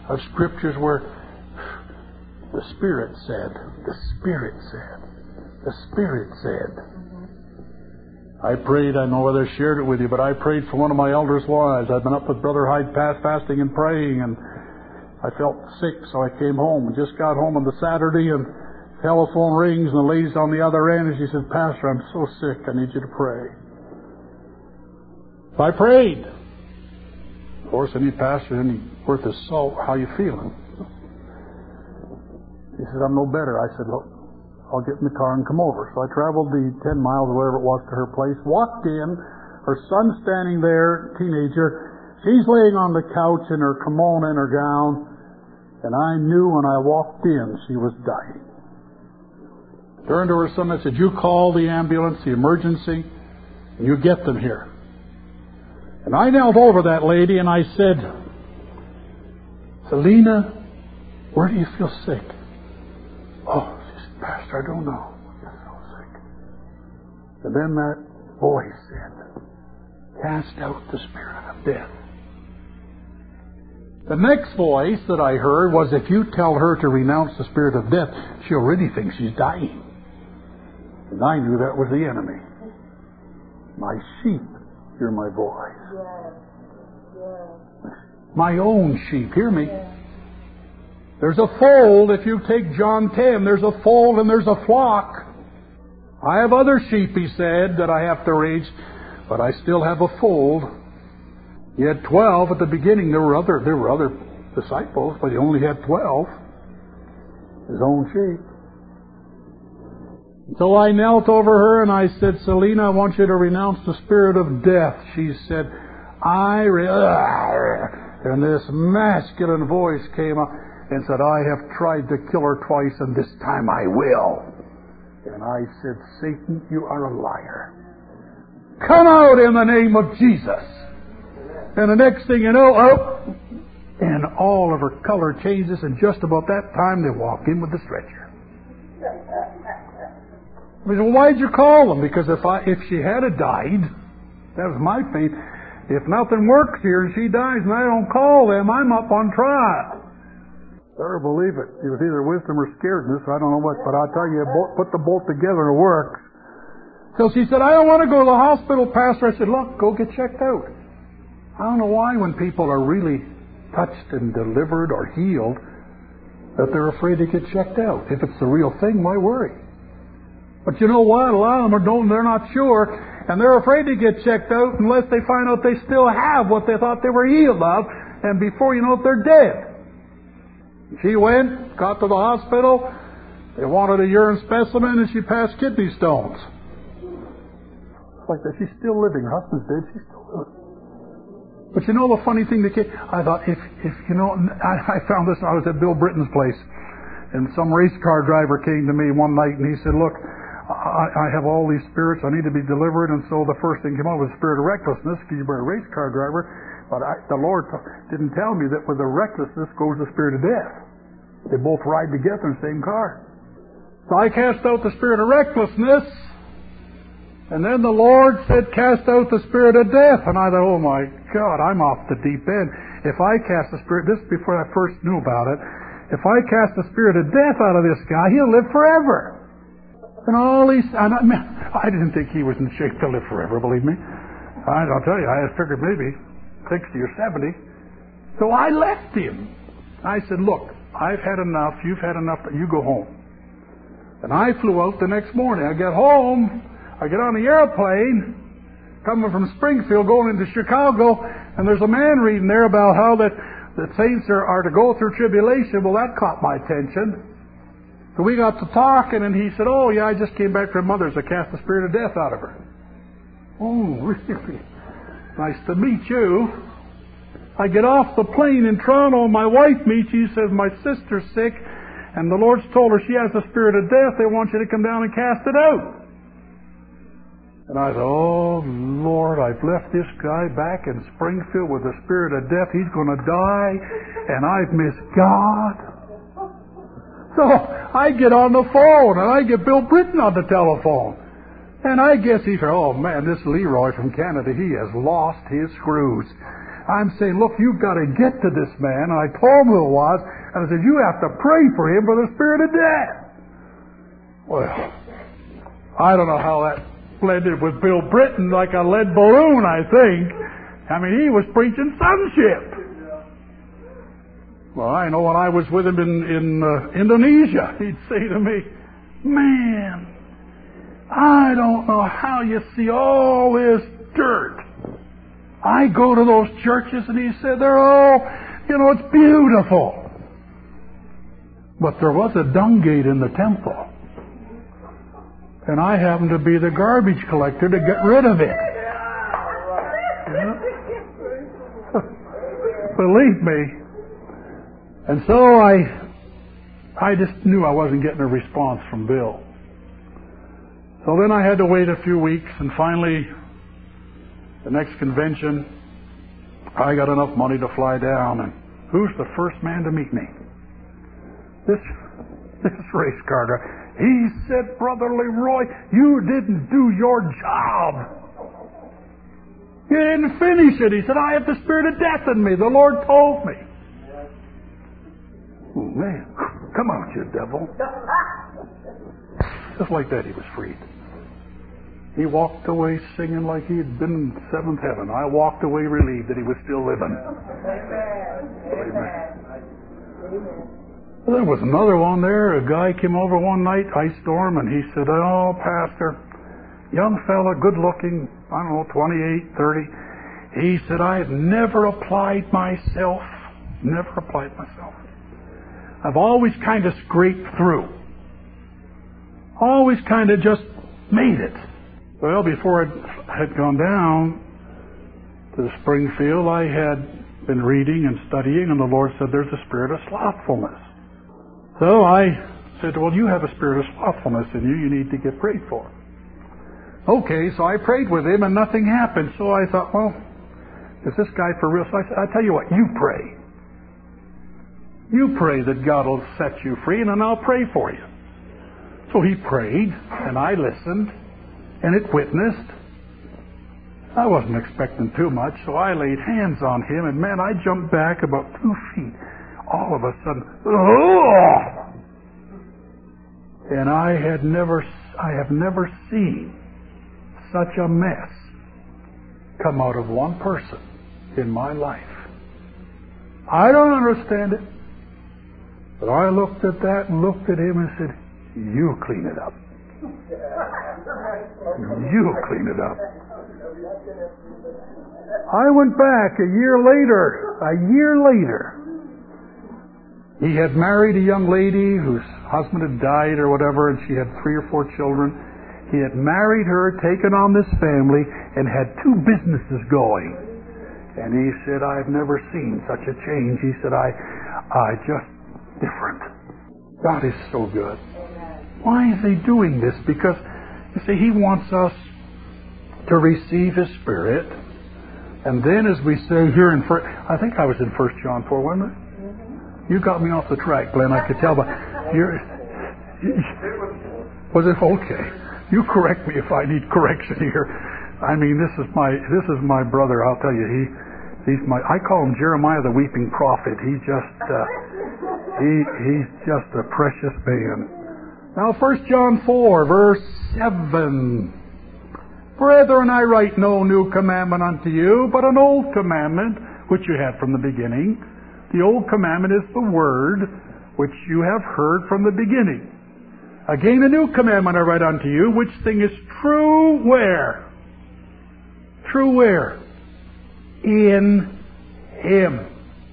of scriptures where the Spirit said, the Spirit said, the Spirit said. I prayed, I don't know whether I shared it with you, but I prayed for one of my elders' wives. I'd been up with Brother Hyde fasting and praying, and I felt sick, so I came home and just got home on the Saturday, and telephone rings, and the lady's on the other end, and she said, Pastor, I'm so sick, I need you to pray. So I prayed. Of course, any pastor, any worth his salt, how you feeling? He said, I'm no better. I said, look, I'll get in the car and come over. So I traveled the 10 miles or whatever it was to her place, walked in, her son's standing there, teenager. She's laying on the couch in her kimono and her gown, and I knew when I walked in she was dying. Turned to her son and said, you call the ambulance, the emergency, and you get them here. And I knelt over that lady and I said, Selena, where do you feel sick? Oh, she said, Pastor, I don't know. I get so sick. And then that voice said, cast out the spirit of death. The next voice that I heard was, if you tell her to renounce the spirit of death, she'll really think she's dying. And I knew that was the enemy. My sheep hear my voice. My own sheep hear me. There's a fold. If you take John 10, there's a fold and there's a flock. I have other sheep, he said, that I have to reach, but I still have a fold. He had 12 at the beginning. There were other disciples, but he only had 12. His own sheep. So I knelt over her and I said, Selena, I want you to renounce the spirit of death. She said, and this masculine voice came up and said, I have tried to kill her twice and this time I will. And I said, Satan, you are a liar. Come out in the name of Jesus. And the next thing you know, and all of her color changes, and just about that time they walk in with the stretcher. I said, well, why'd you call them? Because if she had died, that was my faith. If nothing works here and she dies and I don't call them, I'm up on trial. Better believe it. It was either wisdom or scaredness. I don't know what, but I'll tell you, put the both together and it works. So she said, I don't want to go to the hospital, Pastor. I said, look, go get checked out. I don't know why when people are really touched and delivered or healed that they're afraid to get checked out. If it's the real thing, why worry? But you know what? A lot of them they're not sure, and they're afraid to get checked out unless they find out they still have what they thought they were healed of, and before you know it, they're dead. She went, got to the hospital, they wanted a urine specimen, and she passed kidney stones. Like that, she's still living. Her husband's dead, she's still living. But you know the funny thing, I thought, if you know, I found this, I was at Bill Britton's place, and some race car driver came to me one night, and he said, look, I have all these spirits, I need to be delivered, and so the first thing came out was the spirit of recklessness, because you were a race car driver, but the Lord didn't tell me that with the recklessness goes the spirit of death. They both ride together in the same car. So I cast out the spirit of recklessness, and then the Lord said, cast out the spirit of death. And I thought, oh my God, I'm off the deep end. If I cast the spirit, this is before I first knew about it, if I cast the spirit of death out of this guy, he'll live forever. And all these, I didn't think he was in shape to live forever, believe me. I'll tell you, I had figured maybe 60 or 70. So I left him. I said, look, I've had enough, you've had enough, you go home. And I flew out the next morning. I get home, I get on the airplane, coming from Springfield, going into Chicago, and there's a man reading there about how that saints are to go through tribulation. Well, that caught my attention. So we got to talking, and he said, oh, yeah, I just came back from Mother's. I cast the spirit of death out of her. Oh, really? Nice to meet you. I get off the plane in Toronto, and my wife meets you. She says, my sister's sick, and the Lord's told her she has the spirit of death. They want you to come down and cast it out. And I thought, oh, Lord, I've left this guy back in Springfield with the spirit of death. He's going to die, and I've missed God. So I get on the phone, and I get Bill Britton on the telephone. And I guess he said, oh, man, this Leroy from Canada, he has lost his screws. I'm saying, look, you've got to get to this man. And I told him who it was, and I said, you have to pray for him for the spirit of death. Well, I don't know how that blended with Bill Britton like a lead balloon, I think. I mean, he was preaching sonship. Well, I know when I was with him in Indonesia, he'd say to me, man, I don't know how you see all this dirt. I go to those churches, and he said, they're all, it's beautiful. But there was a dung gate in the temple. And I happened to be the garbage collector to get rid of it. Believe me. And so I just knew I wasn't getting a response from Bill. So then I had to wait a few weeks, and finally, the next convention, I got enough money to fly down, and who's the first man to meet me? This race car guy. He said, Brother Leroy, you didn't do your job. You didn't finish it. He said, I have the spirit of death in me. The Lord told me. Oh, man, come out, you devil. Just like that, he was freed. He walked away singing like he had been in seventh heaven. I walked away relieved that he was still living. Amen. There was another one there. A guy came over one night, ice storm, and he said, oh, Pastor, young fella, good looking, I don't know, 28, 30. He said, I have never applied myself. I've always kind of scraped through. Always kind of just made it. Well, before I had gone down to the Springfield, I had been reading and studying, and the Lord said there's a spirit of slothfulness. So I said, well, you have a spirit of slothfulness in you. You need to get prayed for. Okay, so I prayed with him, and nothing happened. So I thought, well, is this guy for real? So I said, I tell you what, you pray. You pray that God will set you free, and then I'll pray for you. So he prayed, and I listened, and it witnessed. I wasn't expecting too much, so I laid hands on him, and man, I jumped back about 2 feet. All of a sudden, oh! And I have never seen such a mess come out of one person in my life. I don't understand it. But I looked at that and looked at him and said, you clean it up. You clean it up. I went back a year later. He had married a young lady whose husband had died or whatever, and she had 3 or 4 children. He had married her, taken on this family, and had 2 businesses going. And he said, I've never seen such a change. He said, I just different. God is so good. Why is he doing this? Because, you see, he wants us to receive his Spirit. And then as we say here in I think I was in 1 John 4, wasn't it? You got me off the track, Glenn. I could tell by was it okay? You correct me if I need correction here. I mean, this is my brother. I'll tell you, I call him Jeremiah the weeping prophet. He's just a precious man. Now, 1 John 4, verse 7. Brethren, I write no new commandment unto you, but an old commandment, which you had from the beginning. The old commandment is the word, which you have heard from the beginning. Again, a new commandment I write unto you, which thing is true where? True where? In Him.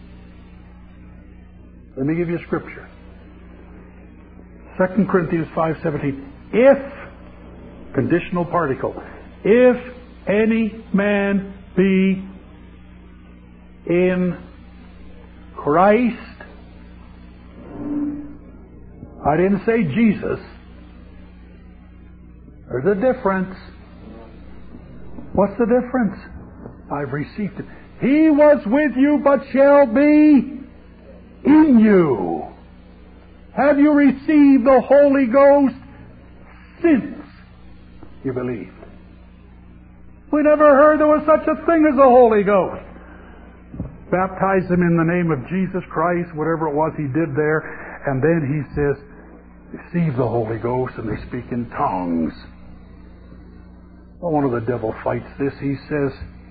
Let me give you a scripture. 2 Corinthians 5:17. If, conditional particle, if any man be in Christ, I didn't say Jesus. There's a difference. What's the difference? I've received it. He was with you, but shall be in you. Have you received the Holy Ghost since you believed? We never heard there was such a thing as the Holy Ghost. baptized them in the name of Jesus Christ, whatever it was he did there, and then he says, receive the Holy Ghost, and they speak in tongues. Well, one of the devil fights this. He says,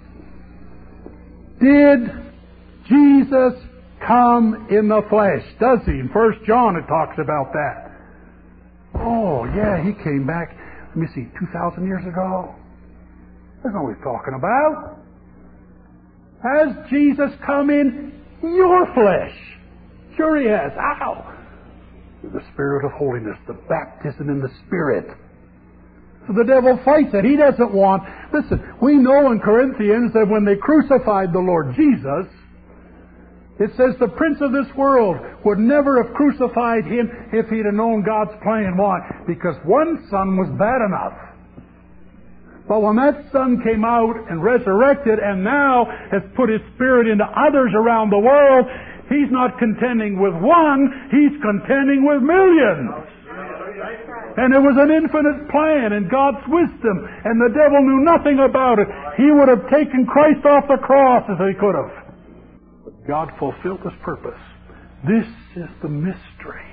did Jesus come in the flesh? Does he? In 1 John it talks about that. Oh, yeah, he came back, let me see, 2,000 years ago. That's not what he's talking about. Has Jesus come in your flesh? Sure he has. How? The Spirit of holiness, the baptism in the Spirit. So the devil fights it. He doesn't want... Listen, we know in Corinthians that when they crucified the Lord Jesus, it says the prince of this world would never have crucified him if he'd have known God's plan. Why? Because one son was bad enough. But when that son came out and resurrected and now has put his Spirit into others around the world, he's not contending with one, he's contending with millions. And it was an infinite plan and God's wisdom, and the devil knew nothing about it. He would have taken Christ off the cross if he could have. But God fulfilled His purpose. This is the mystery.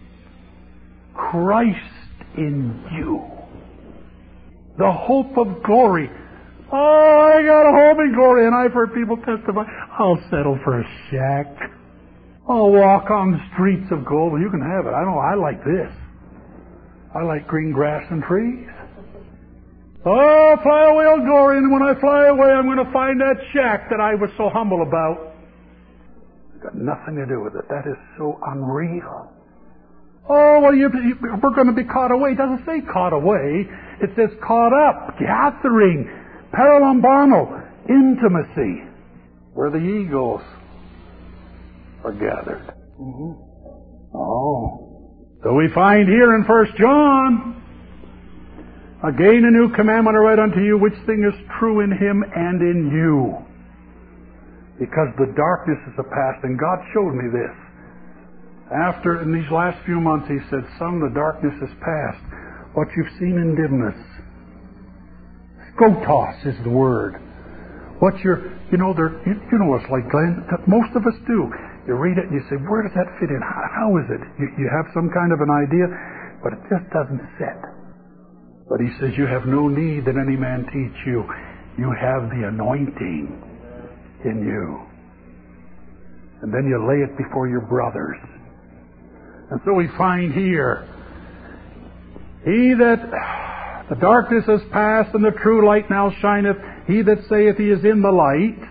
Christ in you. The hope of glory. Oh, I got a hope in glory, and I've heard people testify, I'll settle for a shack. I'll walk on the streets of gold. Well, you can have it. I like this. I like green grass and trees. Oh, fly away, oh glory, and when I fly away, I'm going to find that shack that I was so humble about. It's got nothing to do with it. That is so unreal. Oh, well, we're going to be caught away. It doesn't say caught away. It says caught up, gathering, paralambano, intimacy, where the eagles are gathered. Oh. So we find here in 1 John, again a new commandment I write unto you, which thing is true in him and in you. Because the darkness is past, and God showed me this. After, in these last few months, He said, son, the darkness is past. What you've seen in dimness. Skotos is the word. What you know what it's like, Glenn? Most of us do. You read it and you say, where does that fit in? How is it? You have some kind of an idea, but it just doesn't sit. But He says, you have no need that any man teach you. You have the anointing in you. And then you lay it before your brothers. And so we find here, the darkness is past and the true light now shineth. He that saith he is in the light.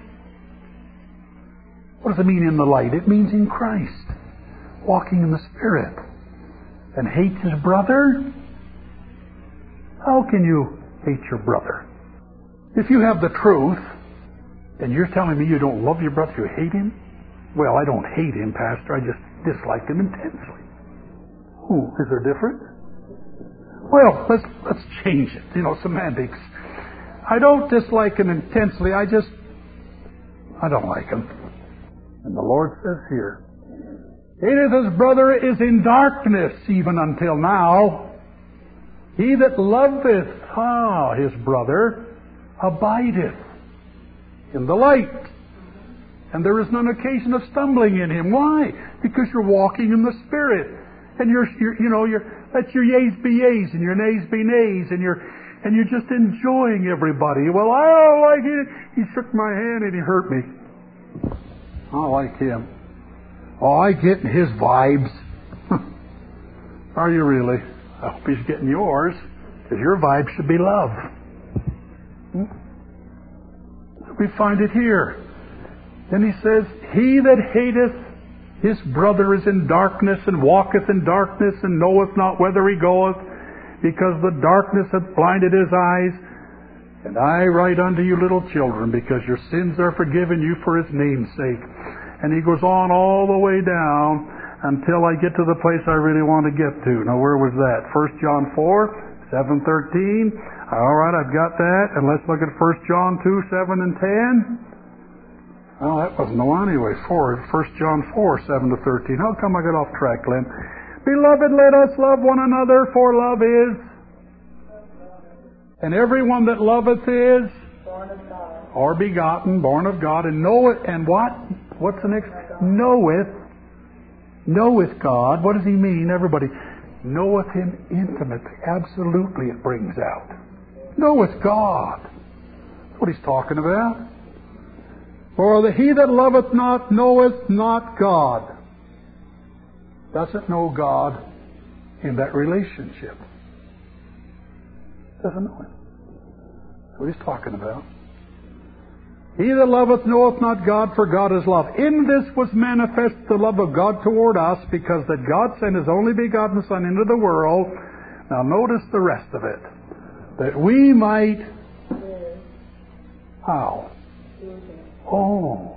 What does it mean in the light? It means in Christ, walking in the Spirit, and hates his brother. How can you hate your brother? If you have the truth, and you're telling me you don't love your brother, you hate him? Well, I don't hate him, Pastor. I just dislike him intensely. Is there a difference? Well, let's change it. Semantics. I don't dislike him intensely. I don't like him. And the Lord says here, hateth his brother is in darkness even until now. He that loveth his brother abideth in the light. And there is none occasion of stumbling in him. Why? Because you're walking in the Spirit. And let your yeas be yeas and your nays be nays, and you're just enjoying everybody. Well, I don't like it. He shook my hand and he hurt me. I don't like him. Oh, I get his vibes. Are you really? I hope he's getting yours, because your vibe should be love. So we find it here. Then he says, he that hateth his brother is in darkness, and walketh in darkness, and knoweth not whither he goeth, because the darkness hath blinded his eyes. And I write unto you, little children, because your sins are forgiven you for his name's sake. And he goes on all the way down until I get to the place I really want to get to. Now, where was that? 1 John 4, 7, 13. All right, I've got that. And let's look at 1 John 2, 7 and 10. Oh, that wasn't the one anyway. 1 John 4, 7 to 13. How come I got off track, Glenn? Beloved, let us love one another, for love is. And everyone that loveth is. Born of God. Or begotten, born of God, and knoweth, and what? What's the next? Knoweth. Knoweth God. What does he mean? Everybody. Knoweth him intimately. Absolutely, it brings out. Knoweth God. That's what he's talking about. For he that loveth not knoweth not God. Doesn't know God in that relationship. Doesn't know him. That's what he's talking about. He that loveth knoweth not God, for God is love. In this was manifest the love of God toward us, because that God sent his only begotten Son into the world. Now notice the rest of it. That we might... How? Oh.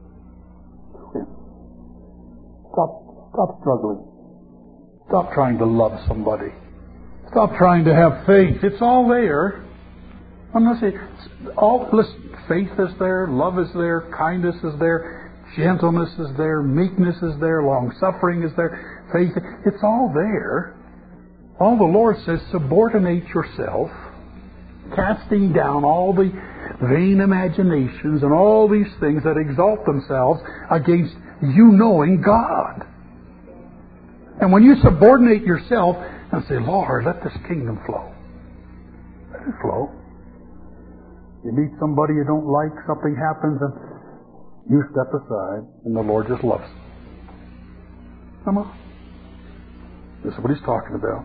Stop struggling. Stop trying to love somebody. Stop trying to have faith. It's all there. I'm not saying listen, faith is there, love is there, kindness is there, gentleness is there, meekness is there, long suffering is there, faith. It's all there. All the Lord says, subordinate yourself, casting down all the vain imaginations and all these things that exalt themselves against you knowing God. And when you subordinate yourself and say, Lord, let this kingdom flow. Let it flow. You meet somebody you don't like, something happens, and you step aside, and the Lord just loves them. Come on. This is what he's talking about.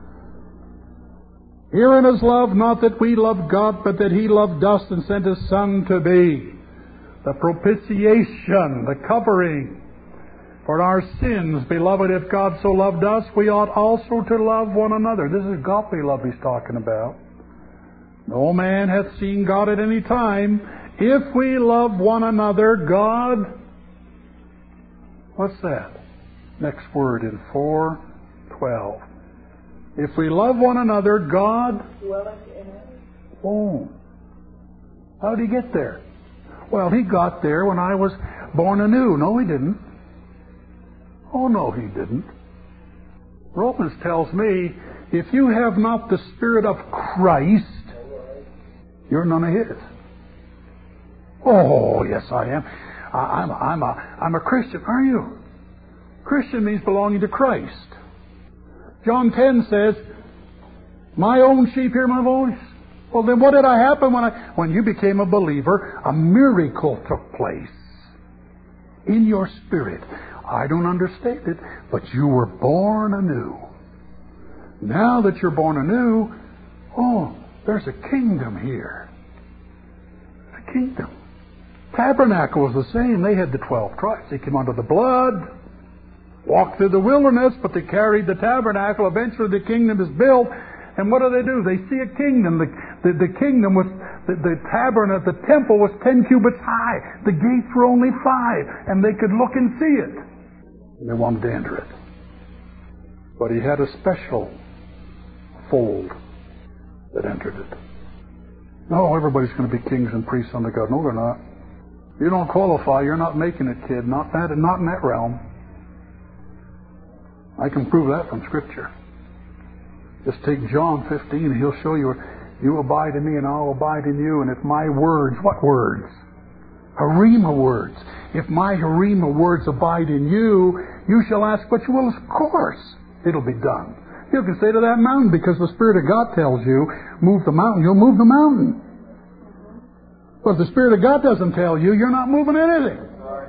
Herein is love, not that we loved God, but that he loved us and sent his Son to be the propitiation, the covering for our sins. Beloved, if God so loved us, we ought also to love one another. This is agape love he's talking about. No man hath seen God at any time. If we love one another, God... What's that? Next word in 4:12. If we love one another, God... Oh. How did he get there? Well, he got there when I was born anew. No, he didn't. Oh, no, he didn't. Romans tells me, if you have not the Spirit of Christ, you're none of his. Oh, yes, I am. I'm a Christian. Are you? Christian means belonging to Christ. John 10 says, my own sheep hear my voice. Well, then what did happen when you became a believer? A miracle took place in your spirit. I don't understand it, but you were born anew. Now that you're born anew, there's a kingdom here. A kingdom. Tabernacle was the same. They had the 12 tribes. They came under the blood, walked through the wilderness, but they carried the tabernacle. Eventually the kingdom is built. And what do? They see a kingdom. The kingdom was, the tabernacle, the temple was 10 cubits high. The gates were only 5, and they could look and see it. And they wanted to enter it. But he had a special fold that entered it. No, everybody's going to be kings and priests unto God. No, they're not. You don't qualify. You're not making it, kid. Not in that realm. I can prove that from Scripture. Just take John 15 and he'll show you, you abide in me and I'll abide in you. And if my words, what words? Harima words. If my Harima words abide in you, you shall ask what you will. Of course, it'll be done. You can say to that mountain, because the Spirit of God tells you, move the mountain, you'll move the mountain. But if the Spirit of God doesn't tell you, you're not moving anything.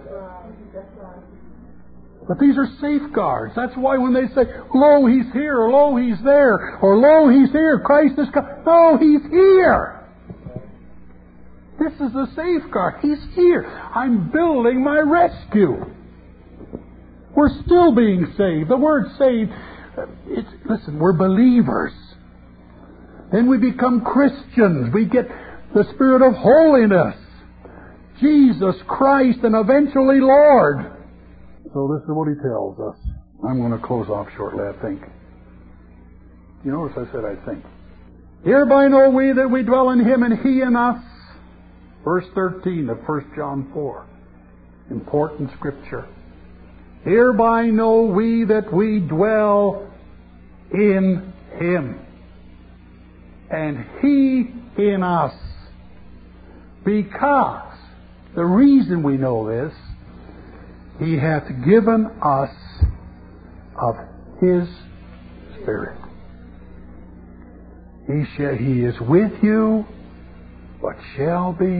But these are safeguards. That's why when they say, lo, he's here, or lo, he's there, or lo, he's here, Christ is come. No, he's here. This is a safeguard. He's here. I'm building my rescue. We're still being saved. The word saved, listen, we're believers. Then we become Christians. We get the Spirit of holiness, Jesus Christ, and eventually Lord. So this is what he tells us. I'm going to close off shortly, I think. You notice I said I think. Hereby know we that we dwell in him and he in us. Verse 13 of 1 John 4. Important scripture. Hereby know we that we dwell in him and he in us. Because the reason we know this He hath given us of His Spirit. He is with you, but shall be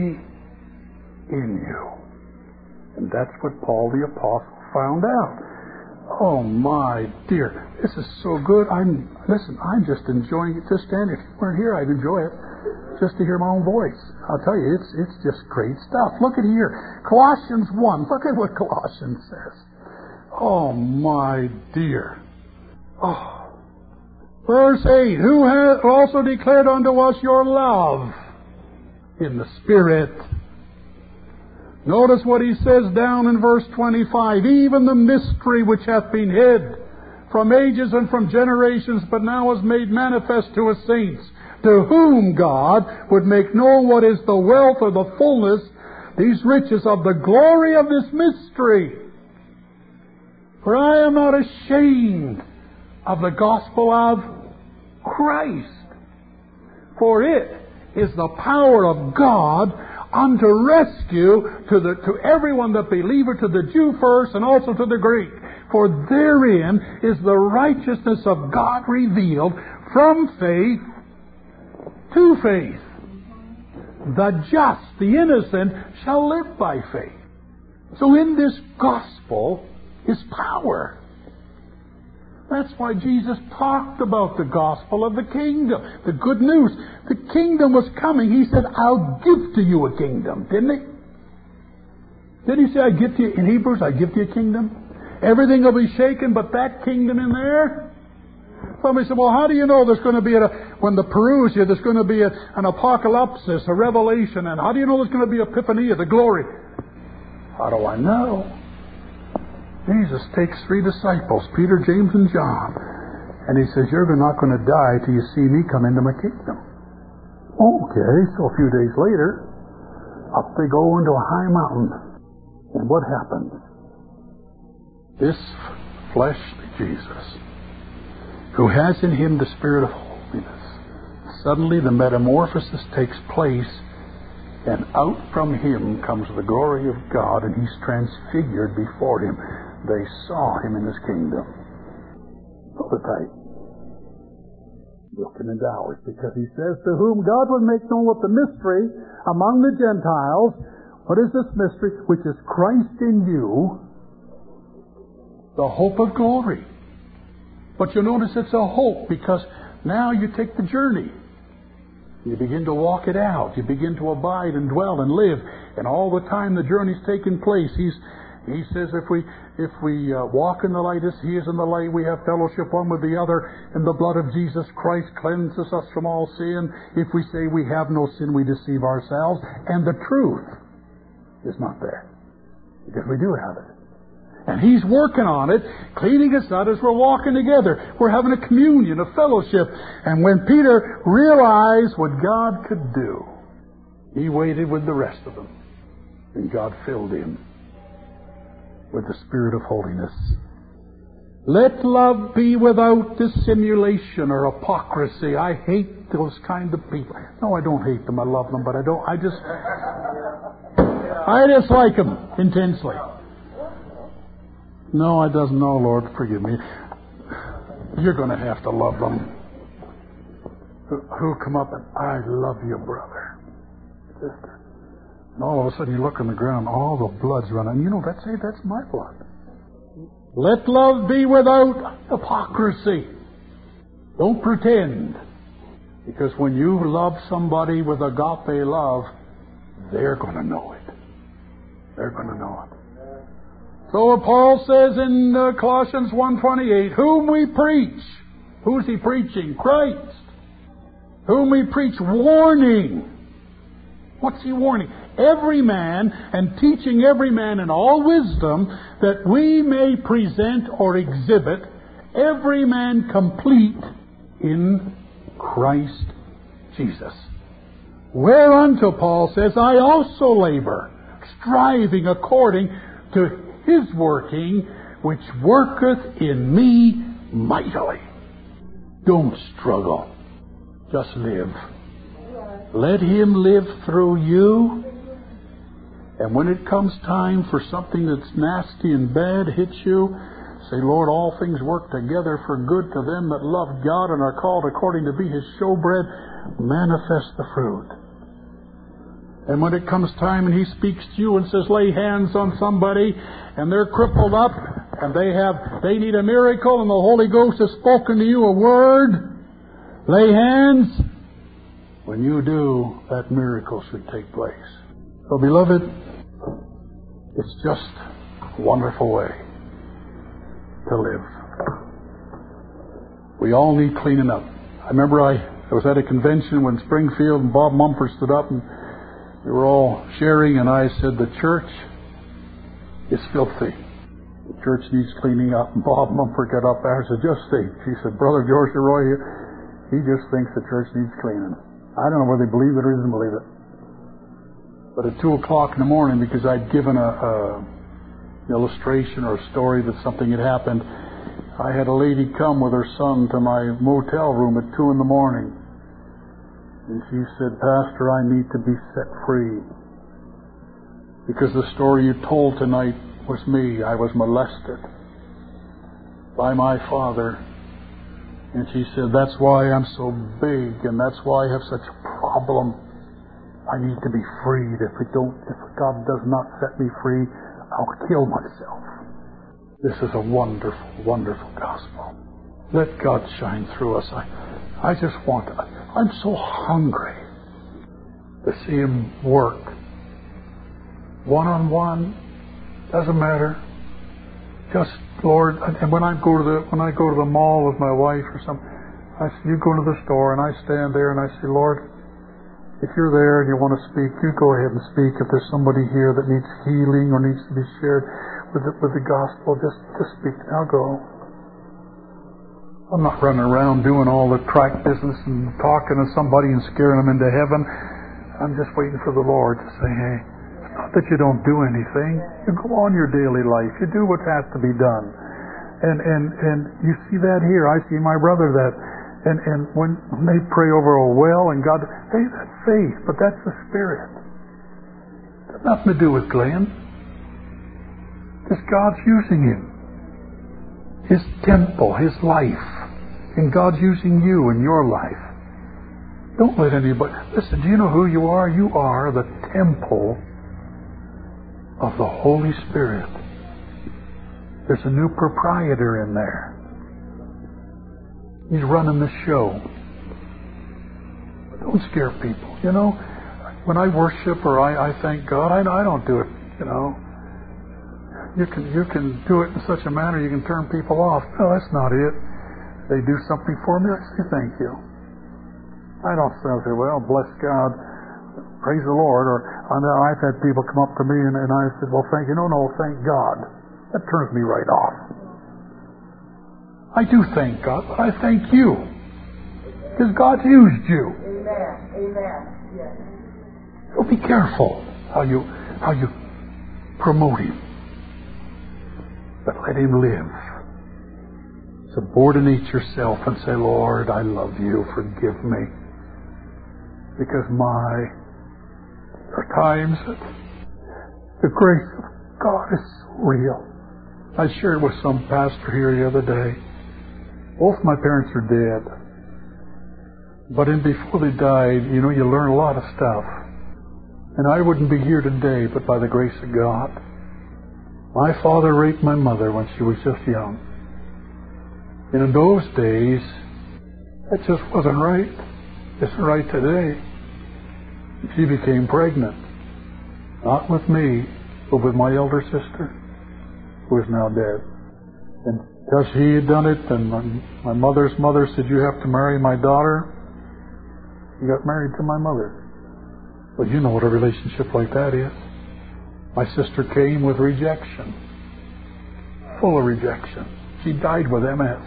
in you. And that's what Paul the Apostle found out. Oh my dear, this is so good. I'm just enjoying it. Just standing. If you weren't here, I'd enjoy it. Just to hear my own voice. I'll tell you, it's just great stuff. Look at here. Colossians 1. Look at what Colossians says. Oh my dear. Oh. Verse 8. Who hath also declared unto us your love in the Spirit. Notice what he says down in verse 25. Even the mystery which hath been hid from ages and from generations, but now is made manifest to us saints, to whom God would make known what is the wealth or the fullness, these riches of the glory of this mystery. For I am not ashamed of the gospel of Christ, for it is the power of God unto rescue to everyone that believeth, to the Jew first and also to the Greek. For therein is the righteousness of God revealed from faith to faith. The just, the innocent, shall live by faith. So in this gospel is power. That's why Jesus talked about the gospel of the kingdom, the good news. The kingdom was coming. He said, I'll give to you a kingdom, didn't he? Didn't he say, I give to you, in Hebrews, I give to you a kingdom? Everything will be shaken but that kingdom in there? Somebody said, well, how do you know there's going to be, when the Parousia, there's going to be an apocalypse, a revelation, and how do you know there's going to be epiphany, the glory? How do I know? Jesus takes 3 disciples, Peter, James, and John, and he says, you're not going to die till you see me come into my kingdom. Okay, so a few days later, up they go into a high mountain. And what happened? This fleshly Jesus, who has in him the Spirit of holiness, suddenly the metamorphosis takes place, and out from him comes the glory of God, and he's transfigured before him. They saw him in his kingdom. Prototype. Looking into ours, because he says, to whom God would make known what the mystery among the Gentiles. What is this mystery? Which is Christ in you, the hope of glory. But you notice it's a hope, because now you take the journey. You begin to walk it out. You begin to abide and dwell and live. And all the time the journey's taking place, he says, if we walk in the light as he is in the light, we have fellowship one with the other, and the blood of Jesus Christ cleanses us from all sin. If we say we have no sin, we deceive ourselves, and the truth is not there, because we do have it. And he's working on it, cleaning us out as we're walking together. We're having a communion, a fellowship. And when Peter realized what God could do, he waited with the rest of them, and God filled him with the Spirit of holiness. Let love be without dissimulation or hypocrisy. I hate those kind of people. No, I don't hate them. I love them, but I dislike them intensely. No, it doesn't. No, Lord, forgive me. You're going to have to love them. Who come up and, I love you, brother, sister. And all of a sudden you look on the ground, all the blood's running. You know, that's my blood. Let love be without hypocrisy. Don't pretend. Because when you love somebody with agape love, they're going to know it. They're going to know it. So Paul says in Colossians 1:28, whom we preach. Who's he preaching? Christ. Whom we preach, warning. What's he warning? Every man, and teaching every man in all wisdom, that we may present or exhibit every man complete in Christ Jesus. Whereunto, Paul says, I also labor, striving according to his working, which worketh in me mightily. Don't struggle. Just live. Let him live through you, And when it comes time for something that's nasty and bad hits you, say, Lord, all things work together for good to them that love God and are called according to be His showbread. Manifest the fruit. And when it comes time and He speaks to you and says, lay hands on somebody, and they're crippled up, and they need a miracle, and the Holy Ghost has spoken to you a word, lay hands. When you do, that miracle should take place. So, beloved, it's just a wonderful way to live. We all need cleaning up. I remember I was at a convention when Springfield and Bob Mumford stood up, and we were all sharing, and I said, the church is filthy. The church needs cleaning up. And Bob Mumford got up there and said, just think. He said, Brother George Roy, he just thinks the church needs cleaning. I don't know whether they believe it or doesn't believe it. But at 2 o'clock in the morning, because I'd given an illustration or a story that something had happened, I had a lady come with her son to my motel room at 2 in the morning. And she said, Pastor, I need to be set free. Because the story you told tonight was me. I was molested by my father. And she said, that's why I'm so big, and that's why I have such a problem. I need to be freed. If God does not set me free, I'll kill myself. This is a wonderful, wonderful gospel. Let God shine through us. I'm so hungry to see Him work. One-on-one, doesn't matter. Just, Lord, and when I go to the mall with my wife or something, I say, you go to the store, and I stand there and I say, Lord, if you're there and you want to speak, you go ahead and speak. If there's somebody here that needs healing or needs to be shared with the gospel, just speak. I'll go. I'm not running around doing all the track business and talking to somebody and scaring them into heaven. I'm just waiting for the Lord to say, hey, it's not that you don't do anything. You go on your daily life. You do what has to be done. And you see that here. I see my brother that. And when they pray over a well and God, hey, that's faith, but that's the Spirit. It's nothing to do with Glenn. Just God's using him. His temple, his life. And God's using you in your life. Don't let anybody... Listen, do you know who you are? You are the temple of the Holy Spirit. There's a new proprietor in there. He's running the show. Don't scare people. You know, when I worship or I thank God, I don't do it, you know. You can do it in such a manner you can turn people off. No, that's not it. They do something for me, I say thank you. I don't say, well, bless God, praise the Lord. Or I've had people come up to me and I said, well, thank you. No, thank God. That turns me right off. I do thank God, but I thank you. Because God's used you. Amen. Amen. Yes. So be careful how you promote Him. But let Him live. Subordinate yourself and say, Lord, I love you. Forgive me. Because there are times that the grace of God is so real. I shared with some pastor here the other day. Both my parents are dead. But before they died, you know, you learn a lot of stuff. And I wouldn't be here today but by the grace of God. My father raped my mother when she was just young. And in those days, that just wasn't right. It's right today. She became pregnant. Not with me, but with my elder sister, who is now dead. And because he had done it, and my mother's mother said, you have to marry my daughter, he got married to my mother. Well, you know what a relationship like that is. My sister came with rejection. Full of rejection. She died with MS.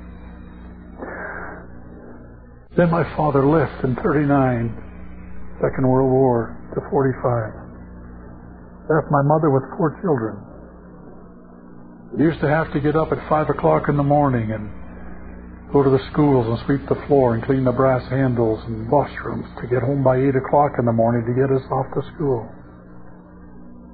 Then my father left in 1939, Second World War, to 1945. Left my mother with 4 children. We used to have to get up at 5 o'clock in the morning and go to the schools and sweep the floor and clean the brass handles and washrooms to get home by 8 o'clock in the morning to get us off to school.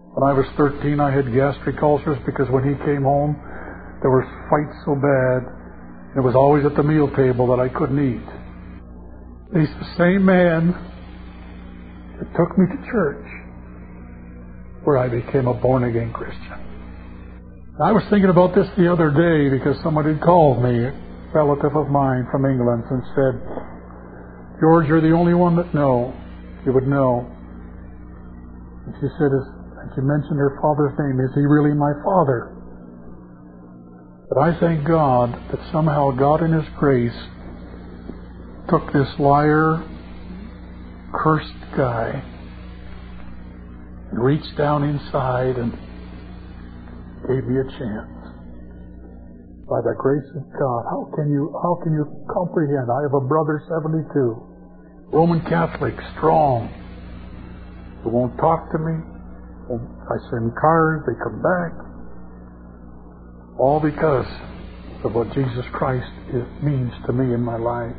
When I was 13, I had gastric ulcers because when he came home, there were fights so bad. It was always at the meal table that I couldn't eat. He's the same man that took me to church where I became a born-again Christian. I was thinking about this the other day because somebody had called me, a relative of mine from England, and said, George, you're the only one that you would know. And she said, and she mentioned her father's name, is he really my father? But I thank God that somehow God in His grace took this liar, cursed guy and reached down inside and gave me a chance. By the grace of God, how can you comprehend? I have a brother, 72, Roman Catholic, strong, who won't talk to me. I send cards, they come back. All because of what Jesus Christ means to me in my life.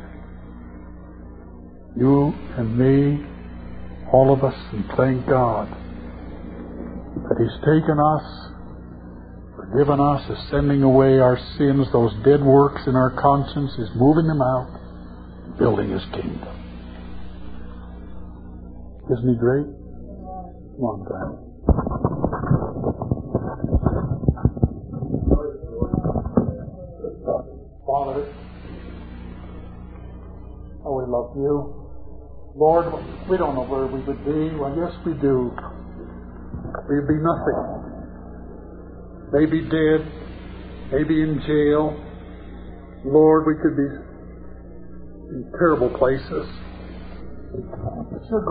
You and me, all of us, and thank God that He's taken us, forgiven us, is sending away our sins, those dead works in our conscience, is moving them out, building His kingdom. Isn't He great? Come on, Graham. Father, oh, we love You. Lord, we don't know where we would be. Well, yes, we do. We'd be nothing. Maybe dead, maybe in jail. Lord, we could be in terrible places. But Your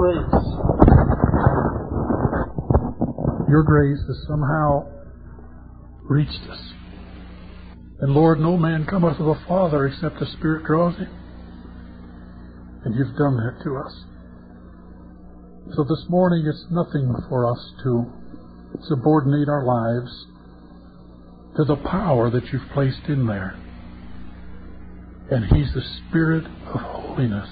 grace has somehow reached us. And Lord, no man cometh to the Father except the Spirit draws him. And You've done that to us. So this morning it's nothing for us to subordinate our lives to the power that You've placed in there. And He's the Spirit of holiness.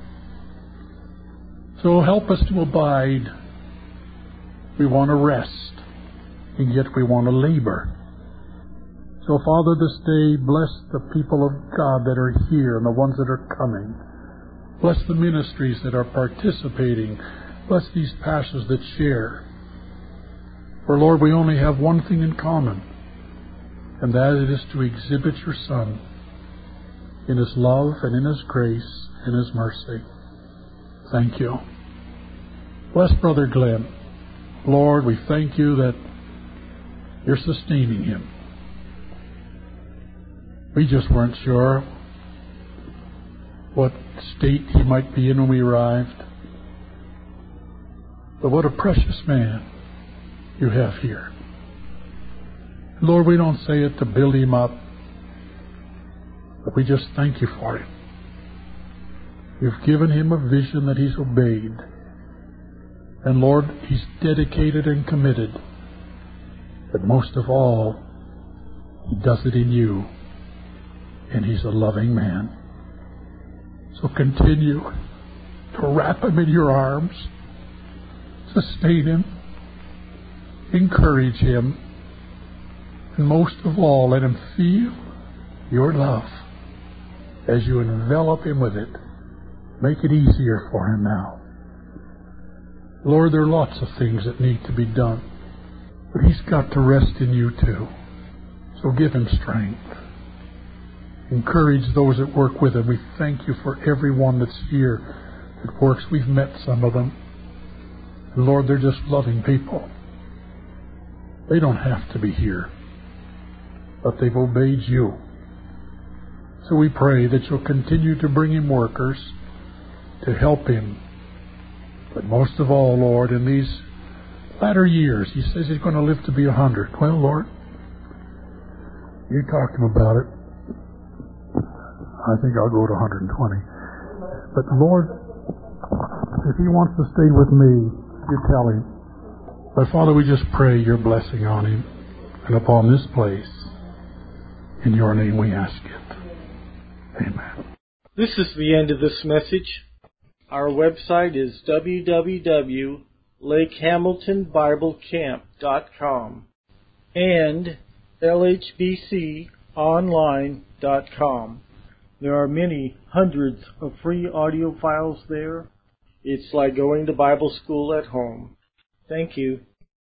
So help us to abide. We want to rest, and yet we want to labor. So, Father, this day, bless the people of God that are here and the ones that are coming. Bless the ministries that are participating. Bless these pastors that share. For, Lord, we only have one thing in common, and that it is to exhibit Your Son in His love and in His grace and His mercy. Thank You. Bless Brother Glenn. Lord, we thank You that You're sustaining him. We just weren't sure what state he might be in when we arrived. But what a precious man You have here. Lord, we don't say it to build him up, but we just thank You for him. You've given him a vision that he's obeyed. And Lord, he's dedicated and committed. But most of all, he does it in You. And he's a loving man. So continue to wrap him in Your arms. Sustain him. Encourage him. And most of all, let him feel Your love as You envelop him with it. Make it easier for him now. Lord, there are lots of things that need to be done. But he's got to rest in You too. So give him strength. Encourage those that work with him. We thank You for everyone that's here that works. We've met some of them. And Lord, they're just loving people. They don't have to be here, but they've obeyed You. So we pray that You'll continue to bring him workers to help him. But most of all, Lord, in these latter years, he says he's going to live to be 100. Well, Lord, You talk to him about it. I think I'll go to 120. But Lord, if he wants to stay with me, You tell him. But Father, we just pray Your blessing on him and upon this place. In Your name we ask it. Amen. This is the end of this message. Our website is www.lchamp.org. LakeHamiltonBibleCamp.com, and LHBCOnline.com. There are many hundreds of free audio files there. It's like going to Bible school at home. Thank you.